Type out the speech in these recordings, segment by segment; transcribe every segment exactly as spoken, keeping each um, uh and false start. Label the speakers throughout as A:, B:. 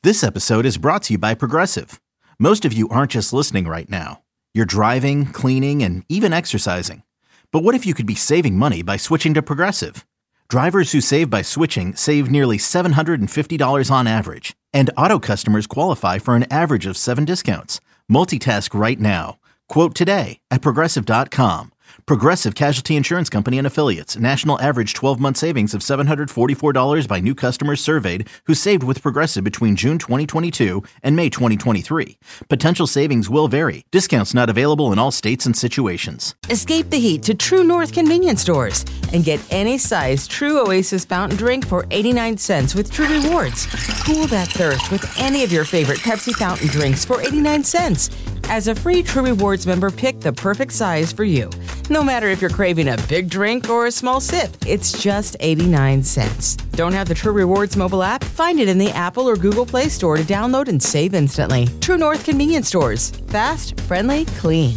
A: This episode is brought to you by Progressive. Most of you aren't just listening right now. You're driving, cleaning, and even exercising. But what if you could be saving money by switching to Progressive? Drivers who save by switching save nearly seven hundred fifty dollars on average. And auto customers qualify for an average of seven discounts. Multitask right now. Quote today at Progressive dot com. Progressive Casualty Insurance Company and Affiliates. National average twelve-month savings of seven hundred forty-four dollars by new customers surveyed who saved with Progressive between June twenty twenty-two and May twenty twenty-three. Potential savings will vary. Discounts not available in all states and situations.
B: Escape the heat to True North convenience stores and get any size True Oasis fountain drink for eighty-nine cents with True Rewards. Cool that thirst with any of your favorite Pepsi fountain drinks for eighty-nine cents. As a free True Rewards member, pick the perfect size for you. No matter if you're craving a big drink or a small sip, it's just eighty-nine cents. Don't have the True Rewards mobile app? Find it in the Apple or Google Play Store to download and save instantly. True North convenience stores. Fast, friendly, clean.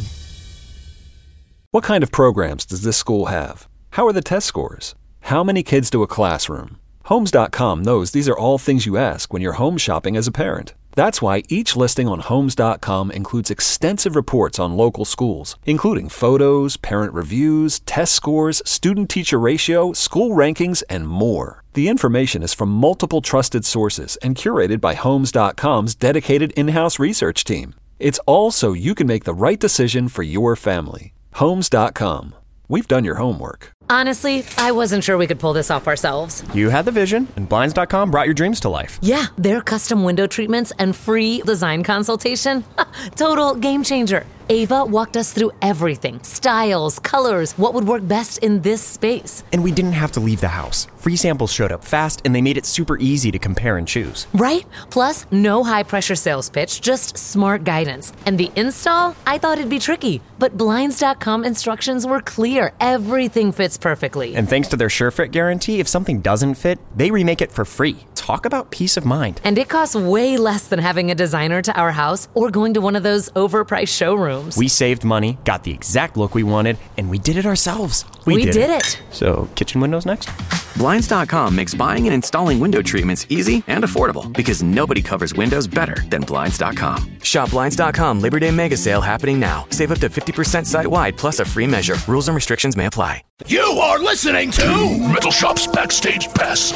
C: What kind of programs does this school have? How are the test scores? How many kids do a classroom? Homes dot com knows these are all things you ask when you're home shopping as a parent. That's why each listing on Homes dot com includes extensive reports on local schools, including photos, parent reviews, test scores, student-teacher ratio, school rankings, and more. The information is from multiple trusted sources and curated by Homes dot com's dedicated in-house research team. It's all so you can make the right decision for your family. Homes dot com. We've done your homework.
D: Honestly, I wasn't sure we could pull this off ourselves.
E: You had the vision, and Blinds dot com brought your dreams to life.
D: Yeah, their custom window treatments and free design consultation. Total game changer. Ava walked us through everything. Styles, colors, what would work best in this space.
E: And we didn't have to leave the house. Free samples showed up fast, and they made it super easy to compare and choose.
D: Right? Plus, no high-pressure sales pitch, just smart guidance. And the install? I thought it'd be tricky, but Blinds dot com instructions were clear. Everything fits perfectly.
E: And thanks to their SureFit guarantee, if something doesn't fit, they remake it for free. Talk about peace of mind.
D: And it costs way less than having a designer to our house or going to one of those overpriced showrooms.
E: We saved money, got the exact look we wanted, and we did it ourselves.
D: We, we
E: did,
D: did
E: it.
D: it.
E: So, kitchen windows next?
F: Blinds dot com makes buying and installing window treatments easy and affordable because nobody covers windows better than Blinds dot com. Shop Blinds dot com Labor Day Mega Sale happening now. Save up to fifty percent site-wide plus a free measure. Rules and restrictions may apply.
G: You are listening to Metal Shop's Backstage Pass.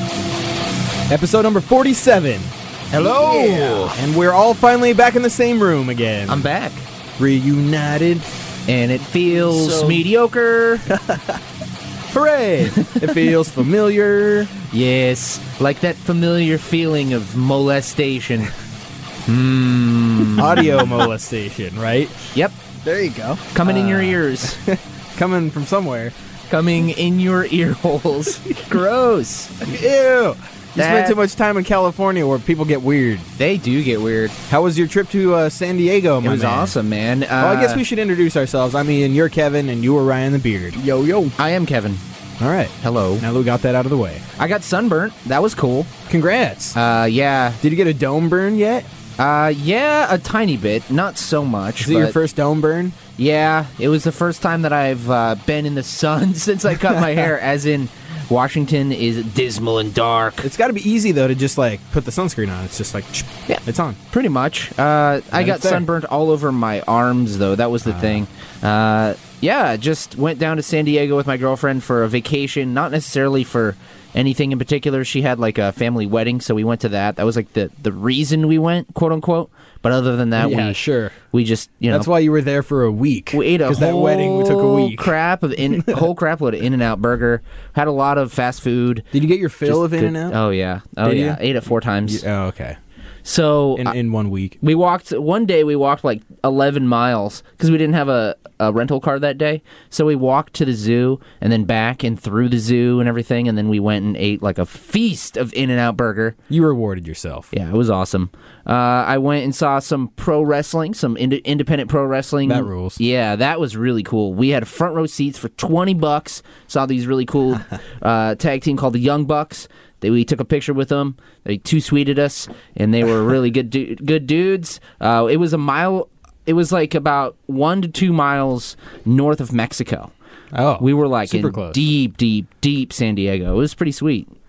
H: Episode number forty-seven. Hello!
I: Yeah.
H: And we're all finally back in the same room again.
I: I'm back.
H: Reunited.
I: And it feels
H: So-
I: mediocre.
H: Hooray! It feels familiar.
I: Yes, like that familiar feeling of molestation. Hmm.
H: Audio molestation, right?
I: Yep,
H: There you go.
I: coming in
H: Uh,
I: your ears.
H: Coming from somewhere.
I: Coming in your ear holes. Gross.
H: Ew! You
I: That-
H: spent too much time in California where people get weird.
I: They do get weird.
H: How was your trip to uh, San Diego, my
I: It was
H: man?
I: awesome, man. Uh,
H: Well, I guess we should introduce ourselves. I mean, you're Kevin, and you were Ryan the Beard. Yo, yo.
I: I am Kevin.
H: All right.
I: Hello.
H: Now that we got that out of the way.
I: I got sunburnt. That was cool.
H: Congrats.
I: Uh, yeah.
H: Did you get a dome burn yet?
I: Uh, yeah, a tiny bit. Not so much.
H: Is it your
I: but-
H: first dome burn?
I: Yeah, it was the first time that I've uh, been in the sun since I cut my hair, as in Washington is dismal and dark.
H: It's got to be easy, though, to just, like, put the sunscreen on. It's just like,
I: Yeah.
H: it's on.
I: Pretty much. Uh, I got
H: it's there.
I: sunburnt all over my arms, though. That was the thing. Uh, yeah, just went down to San Diego with my girlfriend for a vacation, not necessarily for anything in particular. She had, like, a family wedding, so we went to that. That was, like, the, the reason we went, quote-unquote. But other than that,
H: Yeah,
I: we
H: sure.
I: we just, you know...
H: That's why you were there for a week.
I: We ate a whole
H: that wedding took a week.
I: crap of in, whole crap load of In-N-Out burger. Had a lot of fast food.
H: Did you get your fill
I: Just
H: of
I: good-
H: In-N-Out?
I: Oh yeah, oh
H: Did
I: yeah.
H: you?
I: Ate it four times.
H: You- oh, okay.
I: So
H: In,
I: I-
H: in one week.
I: we walked one day. We walked like eleven miles because we didn't have a, a rental car that day. So we walked to the zoo and then back and through the zoo and everything. And then we went and ate like a feast of In-N-Out burger.
H: You rewarded yourself.
I: Yeah, it was awesome. Uh, I went and saw some pro wrestling, some ind- independent pro wrestling.
H: That rules.
I: Yeah, that was really cool. We had front row seats for twenty bucks. Saw these really cool uh, tag team called the Young Bucks. They, we took a picture with them. They two sweeted us, and they were really good du- good dudes. Uh, it was a mile. It was like about one to two miles north of Mexico.
H: Oh,
I: We were like
H: super
I: in
H: close.
I: deep, deep, deep San Diego. It was pretty sweet.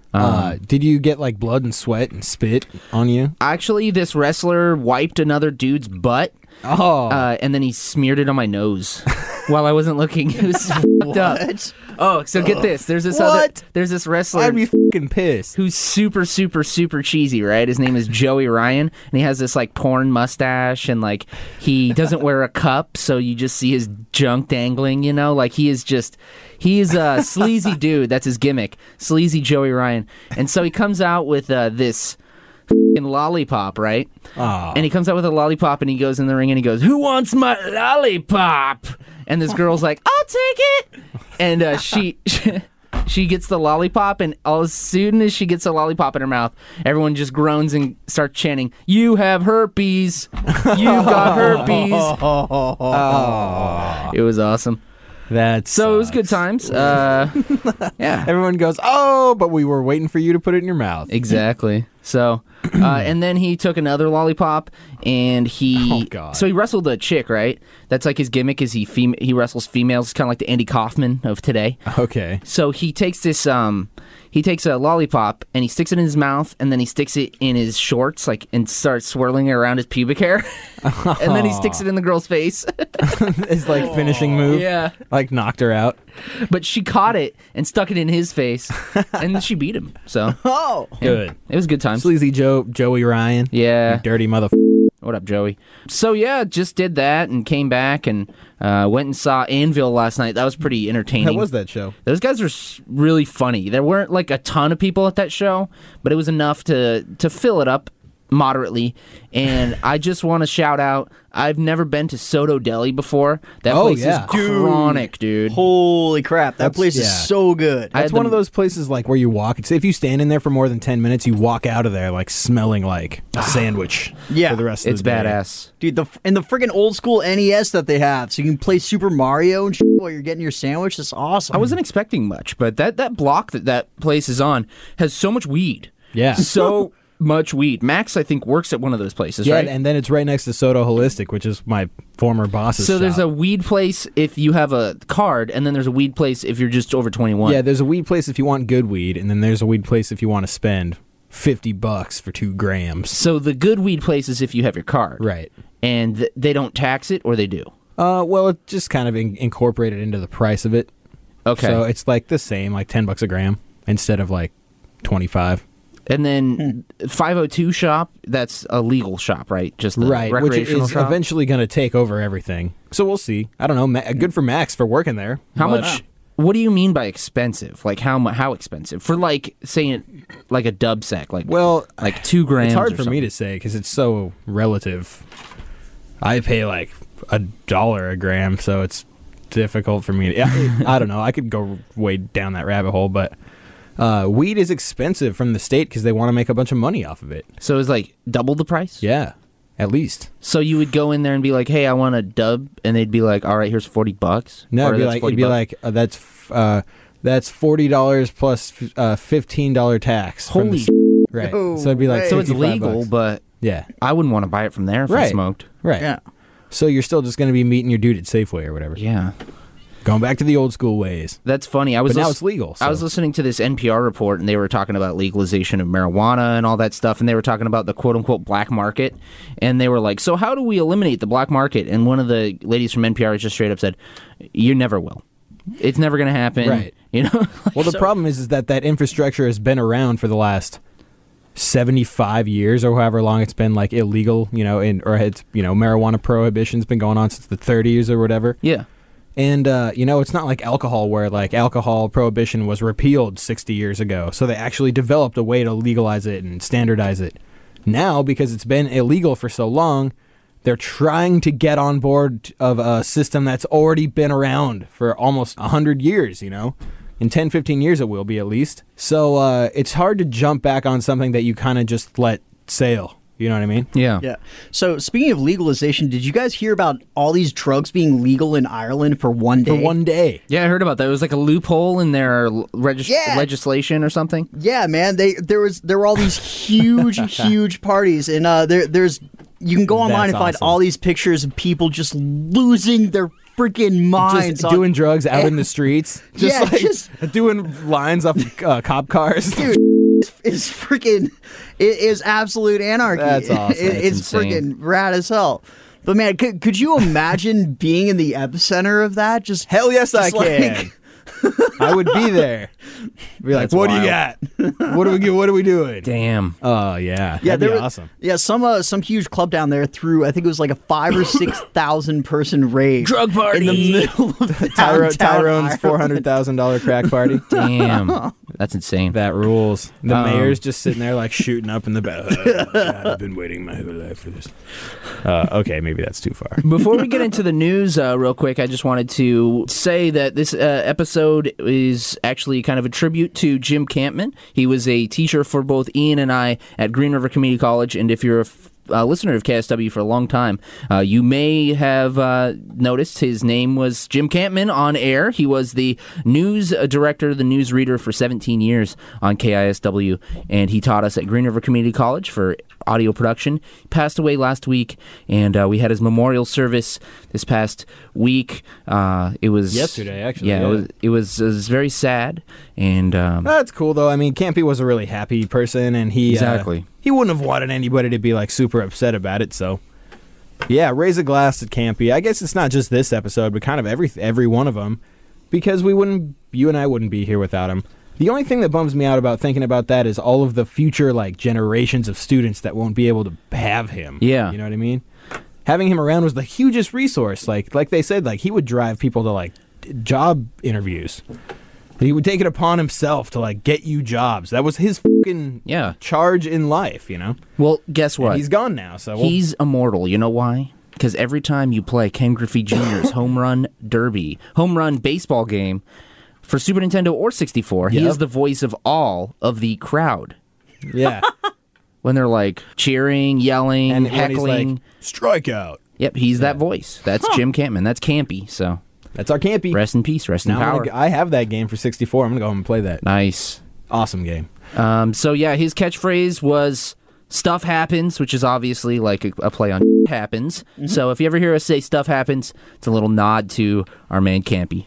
H: Uh, did you get like blood and sweat and spit on you?
I: Actually, this wrestler wiped another dude's butt.
H: Oh.
I: Uh, and then he smeared it on my nose while I wasn't looking. It was fucked up. Oh, so get this. There's this
H: What?
I: other there's this wrestler
H: I'd be fucking pissed.
I: who's super, super, super cheesy, right? His name is Joey Ryan, and he has this like porn mustache, and like he doesn't wear a cup, so you just see his junk dangling, you know? Like he is just he is a sleazy dude. That's his gimmick. Sleazy Joey Ryan. And so he comes out with uh, this f***ing lollipop, right?
H: Oh.
I: And he comes out with a lollipop, and he goes in the ring, and he goes, "Who wants my lollipop?" And this girl's like, "I'll take it." And uh, she, she gets the lollipop, and as soon as she gets a lollipop in her mouth, everyone just groans and starts chanting, "You have herpes! You've got herpes!"
H: Oh.
I: It was awesome.
H: That's
I: So it was good times. Uh, yeah.
H: Everyone goes, "Oh, but we were waiting for you to put it in your mouth."
I: Exactly. So, uh, and then he took another lollipop, and he.
H: Oh, God.
I: So he wrestled a chick, right? That's like his gimmick. Is he fem- he wrestles females, kind of like the Andy Kaufman of today.
H: Okay.
I: So he takes this. Um, he takes a lollipop and he sticks it in his mouth, and then he sticks it in his shorts, like, and starts swirling it around his pubic hair, and then he sticks it in the girl's face.
H: It's like finishing move.
I: Yeah.
H: Like knocked her out.
I: But she caught it and stuck it in his face, and then she beat him. So
J: Oh.
H: Good.
I: it was good times.
H: Sleazy Joe, Joey Ryan.
I: Yeah.
H: You dirty mother.
I: What up, Joey? So yeah, just did that and came back and uh, went and saw Anvil last night. That was pretty entertaining.
H: How was that show?
I: Those guys are s- really funny. There weren't like a ton of people at that show, but it was enough to to fill it up moderately. And I just want to shout out, I've never been to Soto Deli before. That
H: Oh,
I: place
H: yeah.
I: is chronic, dude.
J: Holy crap. That
H: That's-
J: place
H: yeah.
J: is so good.
I: I
H: That's
I: had
H: one
I: the-
H: of those places like where you walk. It's if you stand in there for more than ten minutes, you walk out of there like smelling like a sandwich.
J: Yeah.
H: For the rest of
I: It's
H: the day.
I: badass.
J: Dude, the and the friggin' old school N E S that they have, so you can play Super Mario and shit while you're getting your sandwich. That's awesome.
I: I wasn't expecting much, but that, that block that that place is on has so much weed.
H: Yeah.
I: So much weed. Max, I think, works at one of those places,
H: Yeah,
I: right?
H: and then it's right next to Soto Holistic, which is my former boss's
I: So
H: shop.
I: there's a weed place if you have a card, and then there's a weed place if you're just over twenty-one.
H: Yeah, there's a weed place if you want good weed, and then there's a weed place if you want to spend fifty bucks for two grams.
I: So the good weed place is if you have your card.
H: Right.
I: And th- they don't tax it, or they do?
H: Uh, well, it just kind of in- incorporated into the price of it.
I: Okay.
H: So it's like the same, like ten bucks a gram instead of like twenty-five.
I: And then five oh two shop, that's a legal shop, right? Just the
H: Right, which
I: recreational
H: is
I: shop?
H: eventually going to take over everything. So we'll see. I don't know. Ma- good for Max for working there.
I: How
H: but-
I: much... What do you mean by expensive? Like how mu- how expensive? For like saying like a dub sack, like
H: Well,
I: like two grams.
H: It's hard
I: or
H: for me
I: something.
H: to say because it's so relative. I pay like a dollar a gram, so it's difficult for me. To, I, I don't know. I could go way down that rabbit hole, but uh, weed is expensive from the state because they want to make a bunch of money off of it.
I: So it's like double the price?
H: Yeah, at least.
I: So you would go in there and be like, "Hey, I want a dub," and they'd be like, "All right, here's forty bucks."
H: No,
I: Or
H: it'd be
I: that's
H: like
I: forty
H: it'd be
I: bucks.
H: like uh, that's f- uh, that's forty dollars plus uh, fifteen dollar tax. from the
I: Holy
H: s- right.
J: No
H: So it'd be like
J: way.
I: so it's
H: fifty-five
I: legal,
H: bucks.
I: but
H: Yeah,
I: I wouldn't want to buy it from there if I
H: Right.
I: smoked.
H: right.
J: Yeah.
H: So you're still just going to be meeting your dude at Safeway or whatever.
I: Yeah,
H: Going back to the old school ways.
I: that's funny. I was
H: But now
I: lis-
H: it's legal,
I: I was
H: so-
I: listening to this N P R report, and they were talking about legalization of marijuana and all that stuff, and they were talking about the quote unquote black market, and they were like, "So how do we eliminate the black market?" And one of the ladies from N P R just straight up said, "You never will. It's never going to happen."
H: Right.
I: You know.
H: Well, the problem is, is that that infrastructure has been around for the last seventy-five years or however long it's been like illegal, you know, in, or it's, you know, marijuana prohibition's been going on since the thirties or whatever.
I: Yeah.
H: And, uh, you know, it's not like alcohol where like alcohol prohibition was repealed sixty years ago. So they actually developed a way to legalize it and standardize it. Now, because it's been illegal for so long, they're trying to get on board of a system that's already been around for almost one hundred years, you know? In ten, fifteen years it will be at least. So uh, it's hard to jump back on something that you kind of just let sail. You know what I mean?
I: Yeah.
J: Yeah. So speaking of legalization, did you guys hear about all these drugs being legal in Ireland for one day?
H: For one day.
I: Yeah, I heard about that. It was like a loophole in their l- regis-
J: Yeah.
I: legislation or something.
J: Yeah, man. They there was there were all these huge, huge parties, and uh, there there's you can go online
H: That's
J: and find
H: awesome.
J: all these pictures of people just losing their freaking minds.
H: Just
J: on,
H: doing drugs out in the streets. Just
J: Yeah,
H: like
J: just-
H: doing lines off uh, cop cars.
J: Dude, is freaking it is absolute anarchy.
H: That's awesome.
J: It-
I: That's
J: it's
I: insane.
J: freaking rad as hell. But man, could, could you imagine being in the epicenter of that? Just
H: Hell yes, I
J: just like-
H: can. I would be there. Be like,
I: That's
H: what do you
I: wild.
H: got? What are we What are we doing?
I: Damn.
H: Oh yeah,
J: Yeah,
H: that'd
J: there
H: be
J: was-
H: awesome.
J: Yeah, some uh, some huge club down there threw. I think it was like a five or six thousand person rave
I: Drug party.
J: in the middle of
H: Tyro-
J: downtown
H: Tyrone's
J: Ireland.
H: four hundred thousand dollar crack party.
I: Damn. That's insane.
H: That rules. The
I: Um,
H: mayor's just sitting there like shooting up in the back. Oh, God, I've been waiting my whole life for this. Uh, okay, maybe that's too far.
I: Before we get into the news, uh, real quick, I just wanted to say that this uh, episode is actually kind of a tribute to Jim Campman. He was a teacher for both Ian and I at Green River Community College, and if you're a f- Uh, listener of K S W for a long time, uh, you may have uh, noticed his name was Jim Campman on air. He was the news uh, director, the news reader for seventeen years on K I S W, and he taught us at Green River Community College for audio production. He passed away last week, and uh, we had his memorial service this past week. Uh, it was
H: Yesterday, actually,
I: Yeah,
H: yeah.
I: It, was, it was it was very sad, and um,
H: That's cool though. I mean, Campy was a really happy person, and he uh,
I: Exactly.
H: he wouldn't have wanted anybody to be like super upset about it. So, yeah, raise a glass at Campy. I guess it's not just this episode, but kind of every every one of them, because we wouldn't, you and I wouldn't be here without him. The only thing that bums me out about thinking about that is all of the future like generations of students that won't be able to have him.
I: Yeah.
H: You know what I mean? Having him around was the hugest resource. Like like they said, like he would drive people to like d- job interviews. He would take it upon himself to like get you jobs. That was his fucking
I: yeah.
H: charge in life, you know?
I: Well, guess what?
H: And he's gone now, so we'll-
I: He's immortal. You know why? Because every time you play Ken Griffey Junior's Home Run Derby, home run baseball game for Super Nintendo or sixty-four, he
H: Yep.
I: is the voice of all of the crowd.
H: Yeah.
I: When they're like cheering, yelling,
H: And when he's
I: heckling.
H: like, strikeout.
I: Yep, he's that voice. That's Jim Campman. That's Campy. So
H: That's our Campy.
I: rest in peace. Rest in
H: Now I'm
I: power.
H: gonna, I have that game for sixty-four. I'm going to go home and play that.
I: Nice.
H: Awesome game.
I: Um, so yeah, his catchphrase was "Stuff happens," which is obviously like a, a play on happens. So if you ever hear us say "stuff happens," it's a little nod to our man Campy.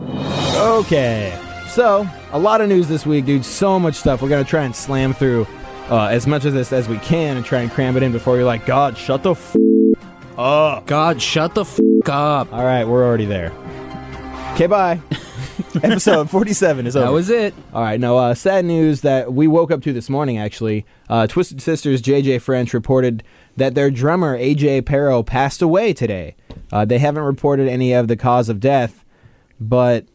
H: Okay. So, a lot of news this week, dude. So much stuff. We're going to try and slam through uh, as much of this as we can and try and cram it in before you're like, God, shut the f*** up.
I: God, shut the f*** up.
H: All right, we're already there. Okay, bye. Episode forty-seven is over.
I: That was it.
H: All right, now, uh, sad news that we woke up to this morning, actually. Uh, Twisted Sisters' J J French reported that their drummer, A J Pero, passed away today. Uh, they haven't reported any of the cause of death, but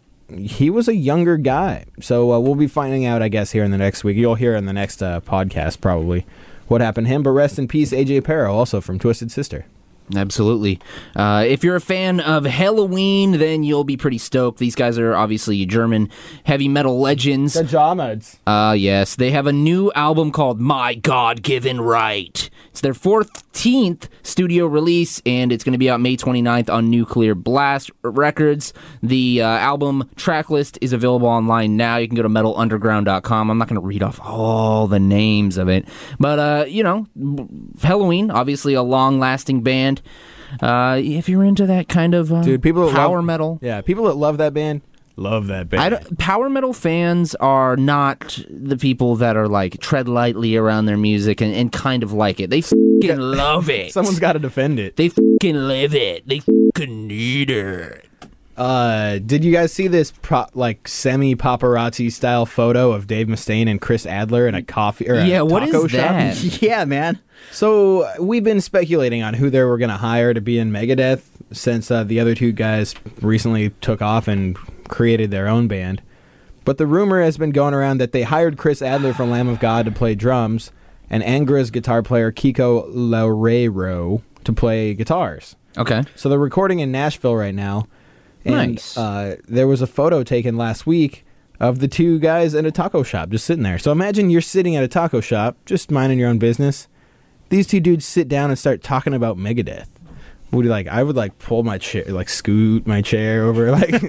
H: he was a younger guy. So uh, we'll be finding out, I guess, here in the next week. You'll hear in the next uh, podcast, probably, what happened to him. But rest in peace, A J Pero, also from Twisted Sister.
I: Absolutely. Uh, if you're a fan of Halloween, then you'll be pretty stoked. These guys are obviously German heavy metal legends.
H: The Jamads.
I: Uh, yes, they have a new album called My God-Given Right. It's their fourteenth studio release, and it's going to be out May twenty-ninth on Nuclear Blast Records. The uh, album track list is available online now. You can go to metal underground dot com. I'm not going to read off all the names of it, but, uh, you know, Halloween, obviously a long-lasting band. Uh, if you're into that kind of uh,
H: Dude, people that
I: power
H: love,
I: metal.
H: Yeah, people that love that band, love that band.
I: I don't, power metal fans are not the people that are like tread lightly around their music and, and kind of like it. They fucking love it.
H: Someone's got to defend it.
I: They fucking live it. They fucking need it.
H: Uh, did you guys see this pro- like semi paparazzi style photo of Dave Mustaine and Chris Adler in a coffee or a
I: Yeah, what
H: taco
I: is
H: shop?
I: that?
J: Yeah, man.
H: So uh, we've been speculating on who they were going to hire to be in Megadeth since uh, the other two guys recently took off and created their own band. But the rumor has been going around that they hired Chris Adler from Lamb of God to play drums and Angra's guitar player Kiko Loureiro to play guitars.
I: Okay.
H: So they're recording in Nashville right now. And
I: Nice.
H: uh, there was a photo taken last week of the two guys in a taco shop just sitting there. So imagine you're sitting at a taco shop, just minding your own business. These two dudes sit down and start talking about Megadeth. would like I would like pull my chair, like scoot my chair over, like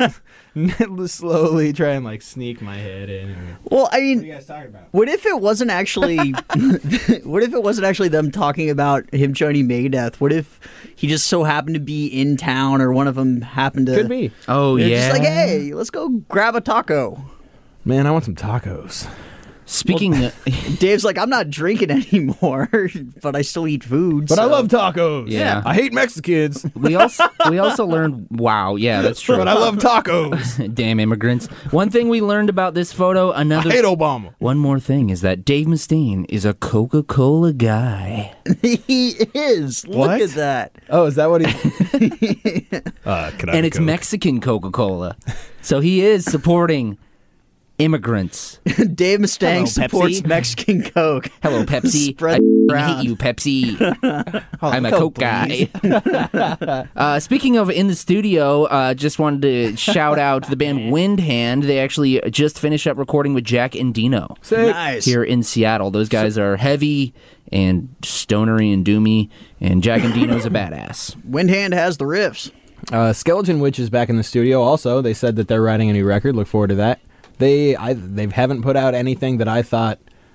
H: slowly try and like sneak my head in.
J: Well, I mean,
H: what are you guys talking about?
J: What if it wasn't actually? What if it wasn't actually them talking about him joining Megadeth? What if he just so happened to be in town, or one of them happened to?
H: Could be.
I: Oh
J: they're
I: yeah.
J: Just like, hey, let's go grab a taco.
H: Man, I want some tacos.
I: Speaking,
J: well, of, Dave's like, I'm not drinking anymore, but I still eat food.
H: But
J: so.
H: I love tacos.
I: Yeah.
H: I hate Mexicans.
I: we also we also learned. Wow, yeah, that's true.
H: But I love tacos.
I: Damn immigrants. One thing we learned about this photo. Another.
H: I hate Obama.
I: One more thing is that Dave Mustaine is a Coca-Cola guy.
J: He is.
H: What?
J: Look at that.
H: Oh, is that what he? uh, can I
I: and it's
H: Coke?
I: Mexican Coca-Cola, so he is supporting immigrants.
J: Dave Mustaine
I: Hello,
J: supports
I: Pepsi.
J: Mexican Coke.
I: Hello, Pepsi.
J: Spread
I: I
J: around.
I: hate you, Pepsi. I'm a
J: Coke,
I: Coke guy. uh, speaking of in the studio, uh, just wanted to shout out the band Windhand. They actually just finished up recording with Jack and Dino
J: Nice.
I: here in Seattle. Those guys are heavy and stonery and doomy, and Jack and Dino's a badass.
J: Windhand has the riffs.
H: Uh, Skeleton Witch is back in the studio. Also, they said that they're writing a new record. Look forward to that. They I, they haven't put out anything that I thought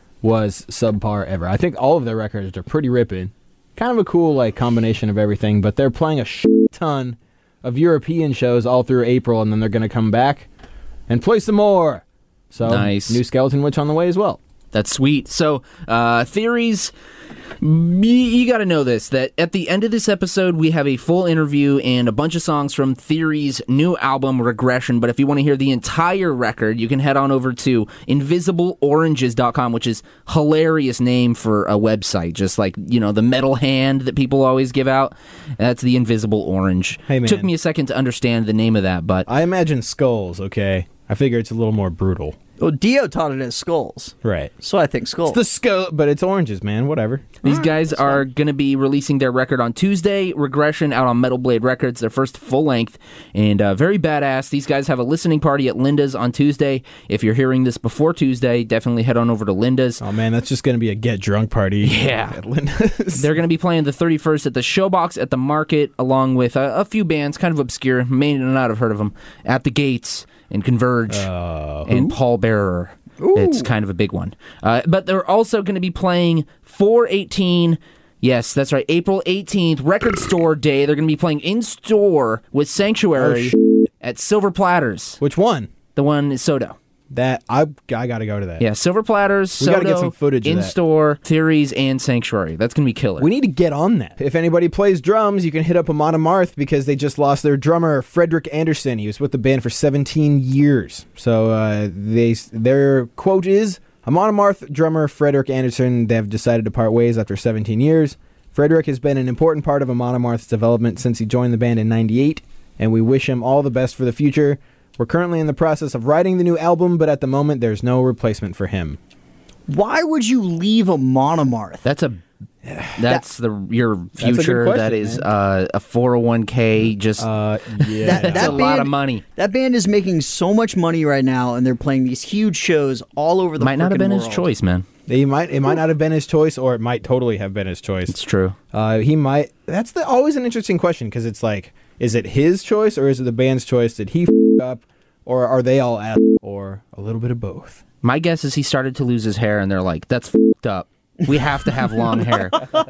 H: was subpar ever. I think all of their records are pretty ripping. Kind of a cool like combination of everything, but they're playing a shit ton of European shows all through April, and then they're going to come back and play some more. So,
I: Nice.
H: New Skeleton Witch on the way as well.
I: That's sweet. So, uh, theories, you, you got to know this, that at the end of this episode, we have a full interview and a bunch of songs from Theory's new album, Regression. But if you want to hear the entire record, you can head on over to invisible oranges dot com, which is hilarious name for a website, just like, you know, the metal hand that people always give out. That's the Invisible Orange.
H: Hey, man.
I: Took me a second to understand the name of that, but
H: I imagine skulls, okay? I figure it's a little more brutal.
J: Well, Dio taught it as skulls.
H: Right.
J: So I think skulls.
H: It's the skull, but it's oranges, man. Whatever.
I: These guys are going to be releasing their record on Tuesday, Regression, out on Metal Blade Records, their first full length, and uh, very badass. These guys have a listening party at Linda's on Tuesday. If you're hearing this before Tuesday, definitely head on over to Linda's.
H: Oh, man, that's just going to be a get drunk party.
I: Yeah.
H: At Linda's.
I: They're going to be playing the thirty-first at the Showbox at the Market, along with uh, a few bands, kind of obscure, may not have heard of them, At the Gates and Converge
H: Uh,
I: and Paul Bearer. It's kind of a big one. Uh, but they're also going to be playing four eighteen, yes, that's right, April eighteenth, Record Store Day. They're going to be playing in-store with Sanctuary
H: Oh,
I: at Silver Platters.
H: Which one?
I: The one is Soto.
H: That I I got to go to that.
I: Yeah, Silver Platters,
H: We
I: Soto,
H: gotta get some footage of that.
I: in-store, Theories, and Sanctuary. That's going to be killer.
H: We need to get on that. If anybody plays drums, you can hit up Amon Amarth because they just lost their drummer, Frederick Anderson. He was with the band for seventeen years. So uh, they their quote is, Amon Amarth drummer Frederick Anderson, they have decided to part ways after seventeen years. Frederick has been an important part of Amon Amarth's development since he joined the band in ninety-eight, and we wish him all the best for the future. We're currently in the process of writing the new album, but at the moment, there's no replacement for him.
J: Why would you leave a Monomarth?
I: That's a that's the your
H: That's a good
I: future.
H: question,
I: that is
H: man.
I: uh, a four oh one k. Just
H: Uh, yeah.
J: That-
I: that's
J: that
I: a lot of
J: band-
I: money.
J: That band is making so much money right now, and they're playing these huge shows all over the
I: Might not have
J: frickin'
I: been
J: world.
I: his choice, man.
H: He might it might not have been his choice, or it might totally have been his choice.
I: It's true.
H: Uh, he might. That's the always an interesting question because it's like, is it his choice or is it the band's choice? Did he f- up, or are they all ass, or a little bit of both?
I: My guess is he started to lose his hair, and they're like, "That's f***ed up. We have to have long hair."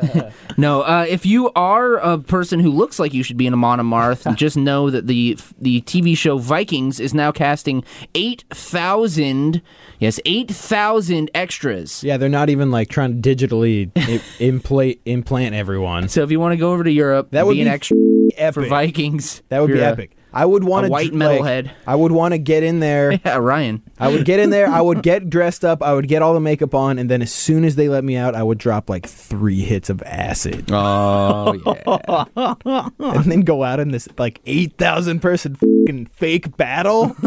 I: No, uh, if you are a person who looks like you should be in a Monomarth, just know that the the T V show Vikings is now casting eight thousand, yes, eight thousand extras.
H: Yeah, they're not even like trying to digitally I- implant implant everyone.
I: So if you want to go over to Europe,
H: That would
I: be
H: be
I: an extra
H: epic.
I: for Vikings.
H: That would
I: if
H: be
I: you're a-
H: epic. I would want
I: a
H: to
I: white
H: like,
I: metalhead.
H: I would want to get in there.
I: Yeah, Ryan.
H: I would get in there. I would get dressed up. I would get all the makeup on, and then as soon as they let me out, I would drop like three hits of acid,
I: Oh yeah.
H: and then go out in this like eight thousand person fucking fake battle.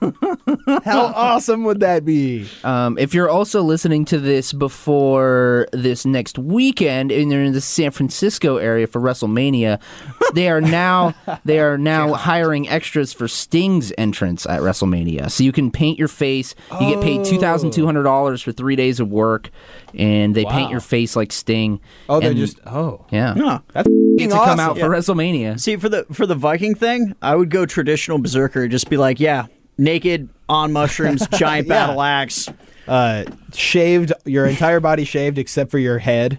H: How awesome would that be?
I: Um, if you're also listening to this before this next weekend and you're in the San Francisco area for WrestleMania, they are now they are now hiring doing extras for Sting's entrance at WrestleMania. So you can paint your face. You get paid two thousand two hundred dollars for three days of work, and they
H: Wow.
I: paint your face like Sting.
H: Oh, they
I: and,
H: just oh
I: yeah.
J: Huh.
H: that's
I: Get to
H: awesome.
I: come out for WrestleMania.
J: See, for the for the Viking thing, I would go traditional berserker. Just be like, yeah, naked on mushrooms, giant
H: Yeah.
J: battle axe.
H: Uh, shaved, your entire body shaved except for your head.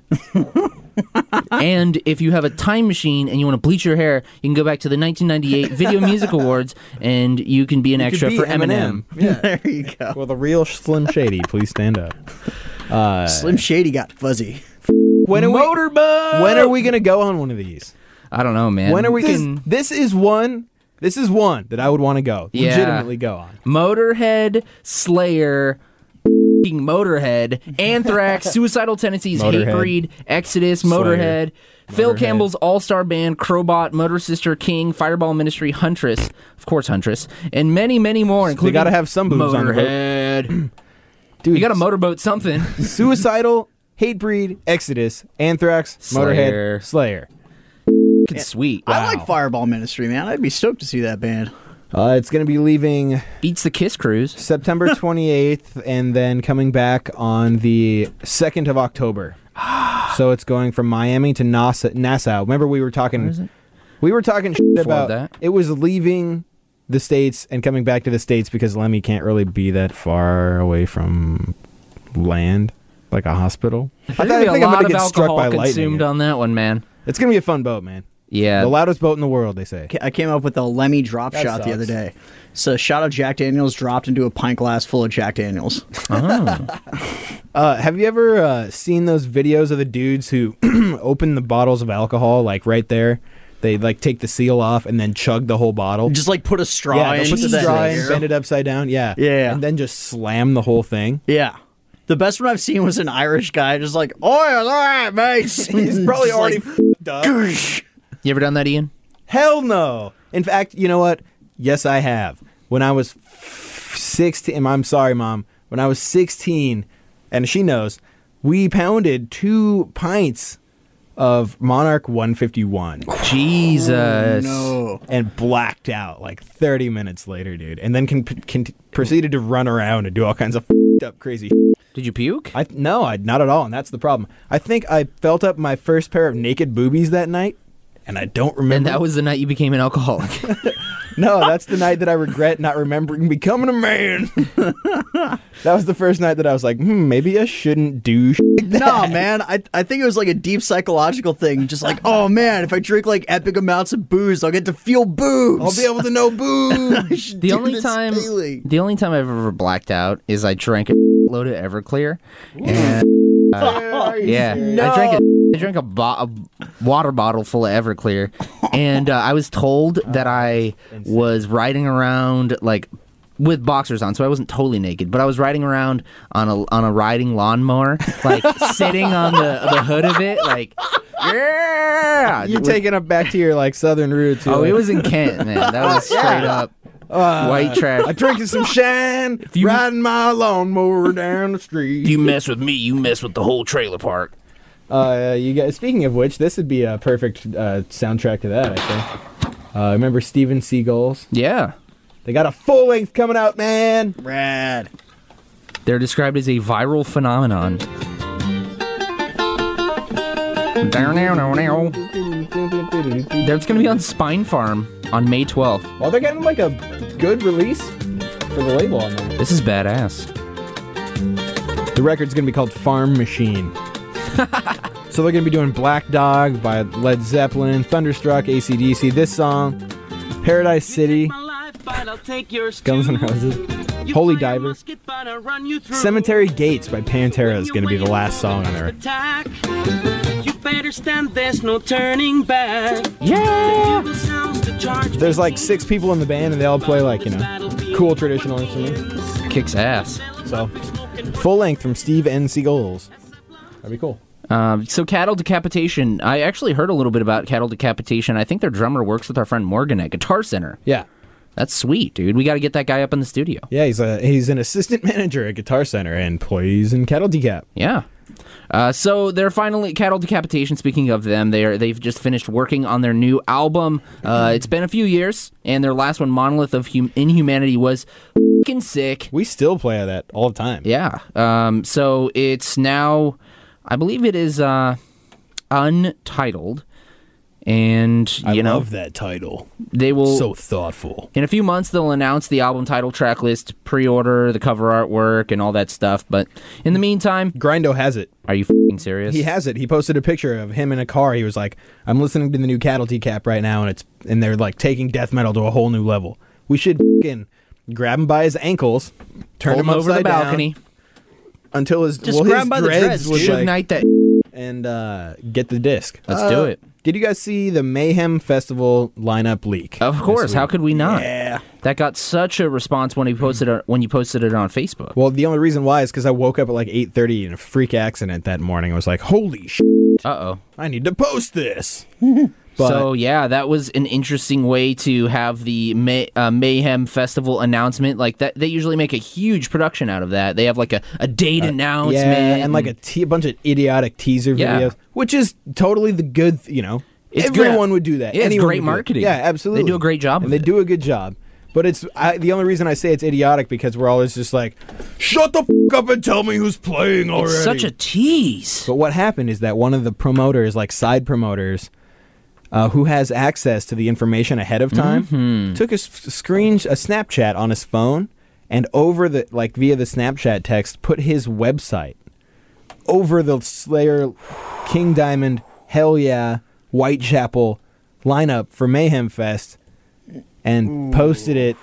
I: And if you have a time machine and you want to bleach your hair, you can go back to the nineteen ninety-eight Video Music Awards, and you can be an
H: You
I: extra
H: could be
I: for Eminem.
H: Yeah.
J: There you go.
H: Well, the real Slim Shady, please stand up. Uh,
J: Slim Shady got fuzzy.
H: when are we,
I: Motorboat!
H: when are we gonna go on one of these?
I: I don't know, man.
H: When are we?
I: This-
H: This, this is one. This is one that I would want to go.
I: Yeah.
H: Legitimately go on.
I: Motorhead, Slayer, f***ing Motorhead, Anthrax, Suicidal Tendencies,
H: Motorhead.
I: Hatebreed, Exodus,
H: Slayer.
I: Motorhead, Phil
H: Motorhead.
I: Campbell's All-Star Band, Crowbot, Motor Sister, King, Fireball Ministry, Huntress, of course Huntress, and many, many more, including
H: gotta have some boobs on the boat.
I: Motorhead.
H: Dude,
I: You got to motorboat something.
H: Suicidal, Hatebreed, Exodus, Anthrax,
I: Slayer.
H: Motorhead, Slayer.
I: Fucking sweet.
J: I like Fireball Ministry, man. I'd be stoked to see that band.
H: Uh, it's going to be leaving
I: Beats the Kiss Cruise.
H: September twenty-eighth and then coming back on the second of October. So it's going from Miami to Nassau. Nassau. Remember we were talking we were talking shit
I: Before
H: about
I: that.
H: it was leaving the States and coming back to the States because Lemmy can't really be that far away from land, like a hospital.
I: There's going to be a
H: I'm
I: lot
H: gonna
I: of
H: get struck
I: alcohol
H: by lightning.
I: consumed on that one, man.
H: It's going to be a fun boat, man.
I: Yeah.
H: The loudest boat in the world, they say.
J: I came up with a Lemmy drop
H: That
J: shot the other
H: sucks.
J: day. So a shot of Jack Daniels dropped into a pint glass full of Jack Daniels.
H: Uh, have you ever uh, seen those videos of the dudes who open the bottles of alcohol, like right there? They like take the seal off and then chug the whole bottle.
J: Just like put a straw
H: yeah,
J: in.
H: they'll put the
J: to
H: straw
J: that
H: in,
J: air.
H: bend it upside down. Yeah,
J: Yeah.
H: and then just slam the whole thing.
J: Yeah. The best one I've seen was an Irish guy just like, oh, all right, mates.
H: He's probably
J: Just
H: already
J: like,
H: f***ed up.
I: You ever done that, Ian?
H: Hell no. In fact, you know what? Yes, I have. When I was sixteen, I'm sorry, Mom. When I was sixteen, and she knows, we pounded two pints of Monarch one fifty-one.
I: Jesus.
J: no.
H: And blacked out like thirty minutes later, dude. And then can, can, proceeded to run around and do all kinds of f***ed up crazy shit.
I: Did you puke?
H: I No, I not at all, and that's the problem. I think I felt up my first pair of naked boobies that night, and I don't remember.
I: And that was the night you became an alcoholic.
H: No, that's the night that I regret not remembering becoming a man. That was the first night that I was like, hmm, maybe I shouldn't do shit like that.
J: No, man. I, I think it was like a deep psychological thing. Just like, oh, man, if I drink like epic amounts of booze, I'll get to feel boobs.
H: I'll be able to know boobs.
I: The only time, the only time I've ever blacked out is I drank a load of Everclear, and uh, yeah, I drank a, I drank a, bo- a water bottle full of Everclear, and uh, I was told that I was riding around like with boxers on, so I wasn't totally naked, but I was riding around on a on a riding lawnmower, like sitting on the the hood of it, like yeah.
H: You're
I: With-
H: taking it back to your like southern roots.
I: Oh,
H: You're
I: it
H: like,
I: was in Kent, man. That was straight up
H: uh,
I: white trash.
H: I drinking some shine,
I: you-
H: riding my lawnmower down the street.
I: If you mess with me, you mess with the whole trailer park.
H: Uh, you guys. Speaking of which, this would be a perfect uh, soundtrack to that. I think. Uh, remember Steven Seagal's?
I: Yeah.
H: They got a full length coming out, man.
J: Rad.
I: They're described as a viral phenomenon. That's going to be on Spine Farm on May twelfth.
H: Well, they're getting like a good release for the label on there.
I: This is badass.
H: The record's gonna be called Farm Machine. So they're gonna be doing Black Dog by Led Zeppelin, Thunderstruck, A C D C, this song, Paradise City, Guns N' Roses, Holy Diver, Cemetery Gates by Pantera is gonna be the last song on there.
K: You better stand, there's no turning back.
I: Yeah.
H: There's like six people in the band and they all play like, you know, cool traditional instruments.
I: Kicks ass.
H: So, full length from Steve N. Seagulls. That'd be cool.
I: Um, so Cattle Decapitation, I actually heard a little bit about Cattle Decapitation. I think their drummer works with our friend Morgan at Guitar Center.
H: Yeah.
I: That's sweet, dude. We got to get that guy up in the studio.
H: Yeah, he's a he's an assistant manager at Guitar Center and plays in Cattle Decap.
I: Yeah. Uh, so they're finally Cattle Decapitation. Speaking of them, they are they've just finished working on their new album. Uh, it's been a few years, and their last one, Monolith of hum- Inhumanity, was fucking sick.
H: We still play that all the time.
I: Yeah. Um, so it's now, I believe it is uh, untitled. And, you
H: I
I: know,
H: love that title.
I: They will
H: So thoughtful.
I: In a few months, they'll announce the album title, track list, pre-order, the cover artwork, and all that stuff. But in the meantime,
H: Grindo has it.
I: Are you f***ing serious?
H: He has it. He posted a picture of him in a car. He was like, "I'm listening to the new Cattle Decap right now, and it's and they're like taking death metal to a whole new level. We should f***ing grab him by his ankles, turn
I: Hold
H: him
I: him over the
H: upside down
I: balcony
H: until his
J: Just
H: well,
J: grab
H: his
J: him by the
H: dreads
J: dreads,
H: would
J: dude.
H: like,
I: Ignite that.
H: and uh, get the disc.
I: Let's
H: Uh,
I: do it.
H: Did you guys see the Mayhem Festival lineup leak?
I: Of course. How could we not?
H: Yeah.
I: That got such a response when he posted it, when you posted it on Facebook.
H: Well, the only reason why is because I woke up at like eight thirty in a freak accident that morning. I was like, "Holy shit!
I: Uh-oh.
H: I need to post this." But
I: So, yeah, that was an interesting way to have the May, uh, Mayhem Festival announcement. Like, that, they usually make a huge production out of that. They have, like, a, a date announcement.
H: yeah, and like a, te- a bunch of idiotic teaser
I: Yeah.
H: videos, which is totally the good. th- You know,
I: It's
H: everyone
I: good.
H: would do that.
I: Yeah, it's
H: Anyone
I: great
H: would do it.
I: marketing.
H: Yeah, absolutely.
I: They do a great job
H: and
I: of
H: they
I: it.
H: do a good job. But it's I, the only reason I say it's idiotic because we're always just like, "Shut the f- up and tell me who's playing already."
I: It's such a tease.
H: But what happened is that one of the promoters, like side promoters, uh, who has access to the information ahead of time,
I: Mm-hmm.
H: took a s- screen, a Snapchat on his phone, and over the like via the Snapchat text, put his website over the Slayer, King Diamond, Hell Yeah, Whitechapel lineup for Mayhem Fest, and posted it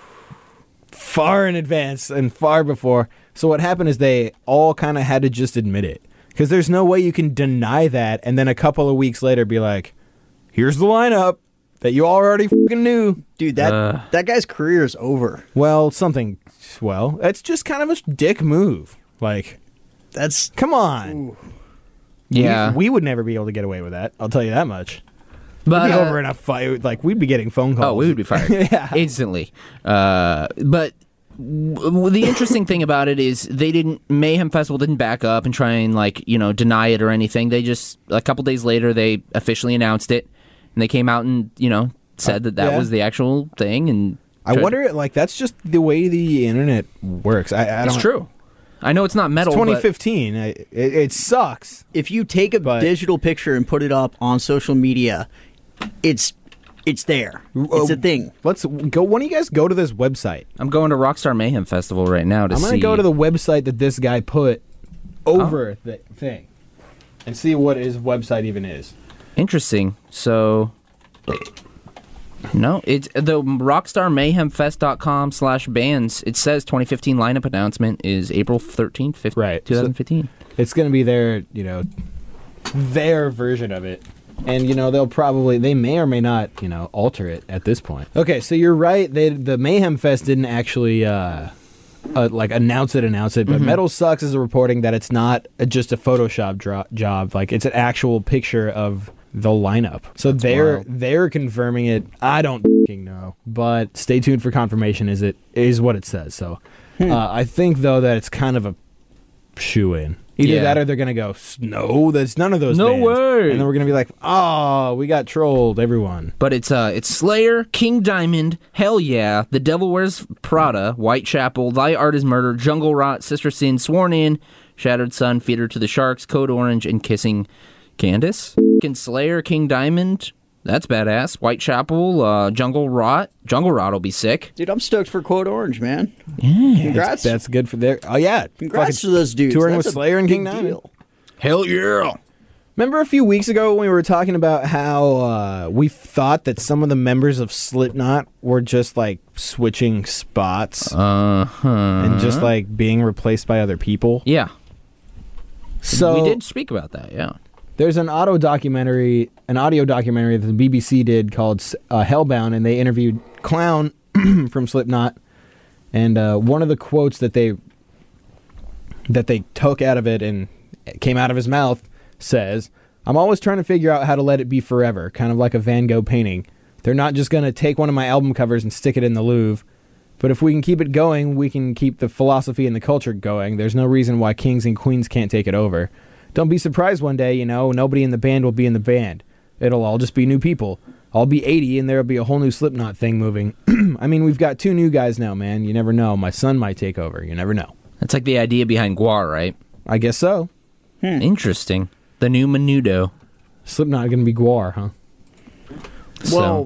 H: far in advance and far before. So what happened is they all kind of had to just admit it. Because there's no way you can deny that and then a couple of weeks later be like, "Here's the lineup that you already fucking knew."
J: Dude, that
I: Uh.
J: that guy's career is over.
H: Well, something, well, it's just kind of a dick move. Like,
J: That's
H: come on.
I: Yeah.
H: We, we would never be able to get away with that. I'll tell you that much.
I: But,
H: We'd be
I: uh,
H: over in a fight. Like, we'd be getting phone calls.
I: Oh, we would be fired
H: Yeah.
I: instantly. Uh, but w- w- the interesting thing about it is they didn't. Mayhem Festival didn't back up and try and like you know deny it or anything. They just a couple days later they officially announced it, and they came out and you know said that that
H: yeah.
I: was the actual thing. And
H: I
I: tried-
H: wonder, like, that's just the way the internet works. I, I
I: It's
H: don't,
I: true. I know it's not metal.
H: It's
I: but
H: twenty fifteen. I, it, it sucks.
J: if you take a
H: But-
J: digital picture and put it up on social media, it's it's there. It's a thing.
H: Let's go. Why don't you guys go to this website?
I: I'm going to Rockstar Mayhem Festival right now to
H: I'm
I: see.
H: going to go to the website that this guy put over the thing and see what his website even is.
I: Interesting. So, no, it's the rockstar mayhem fest dot com slash bands. It says twenty fifteen lineup announcement is April thirteenth, fifth,
H: Right.
I: twenty fifteen.
H: It's going to be their, you know, their version of it. And, you know, they'll probably, they may or may not, you know, alter it at this point. Okay, so you're right. They, the Mayhem Fest didn't actually, uh, uh, like, announce it, announce it. But
I: Mm-hmm.
H: Metal Sucks is reporting that it's not uh, just a Photoshop dro- job. Like, it's an actual picture of the lineup. So they're
I: wild.
H: they're confirming it. I don't f***ing know. But stay tuned for confirmation. Is it is what it says. So uh, I think, though, that it's kind of a shoe-in. Either
I: Yeah.
H: that or they're going to go, "S- no, that's none of those
I: No
H: bands."
I: way.
H: And then we're going to be like, oh, we got trolled, everyone.
I: But it's uh, it's Slayer, King Diamond, Hell Yeah, The Devil Wears Prada, Whitechapel, Thy Art Is Murder, Jungle Rot, Sister Sin, Sworn In, Shattered Sun, Feeder to the Sharks, Code Orange, and Kissing Candace. Fucking Slayer, King Diamond, that's badass. Whitechapel, uh, Jungle Rot, Jungle Rot will be sick.
J: Dude, I'm stoked for Code Orange, man.
I: Yeah.
J: Congrats.
H: That's good for their... Oh, yeah.
J: Congrats
H: Fucking
J: to those dudes.
H: touring
J: That's
H: with
J: a
H: Slayer and King
J: big
H: Diamond.
J: deal.
I: Hell yeah.
H: Remember a few weeks ago when we were talking about how uh, we thought that some of the members of Slipknot were just like switching spots
I: Uh-huh.
H: and just like being replaced by other people?
I: Yeah.
H: So
I: we did speak about that, yeah.
H: there's an auto documentary, an audio documentary that the B B C did called uh, Hellbound, and they interviewed Clown from Slipknot, and uh, one of the quotes that they that they took out of it and came out of his mouth says, "I'm always trying to figure out how to let it be forever, kind of like a Van Gogh painting. They're not just going to take one of my album covers and stick it in the Louvre. But if we can keep it going, we can keep the philosophy and the culture going. There's no reason why kings and queens can't take it over. Don't be surprised one day, you know, nobody in the band will be in the band. It'll all just be new people. I'll be eighty and there'll be a whole new Slipknot thing moving. I mean, we've got two new guys now, man. You never know. My son might take over. You never know.
I: That's like the idea behind Gwar, right?
H: I guess so.
I: Hmm. Interesting. The new Menudo.
H: Slipknot going to be Gwar, huh?
J: Well,
I: So-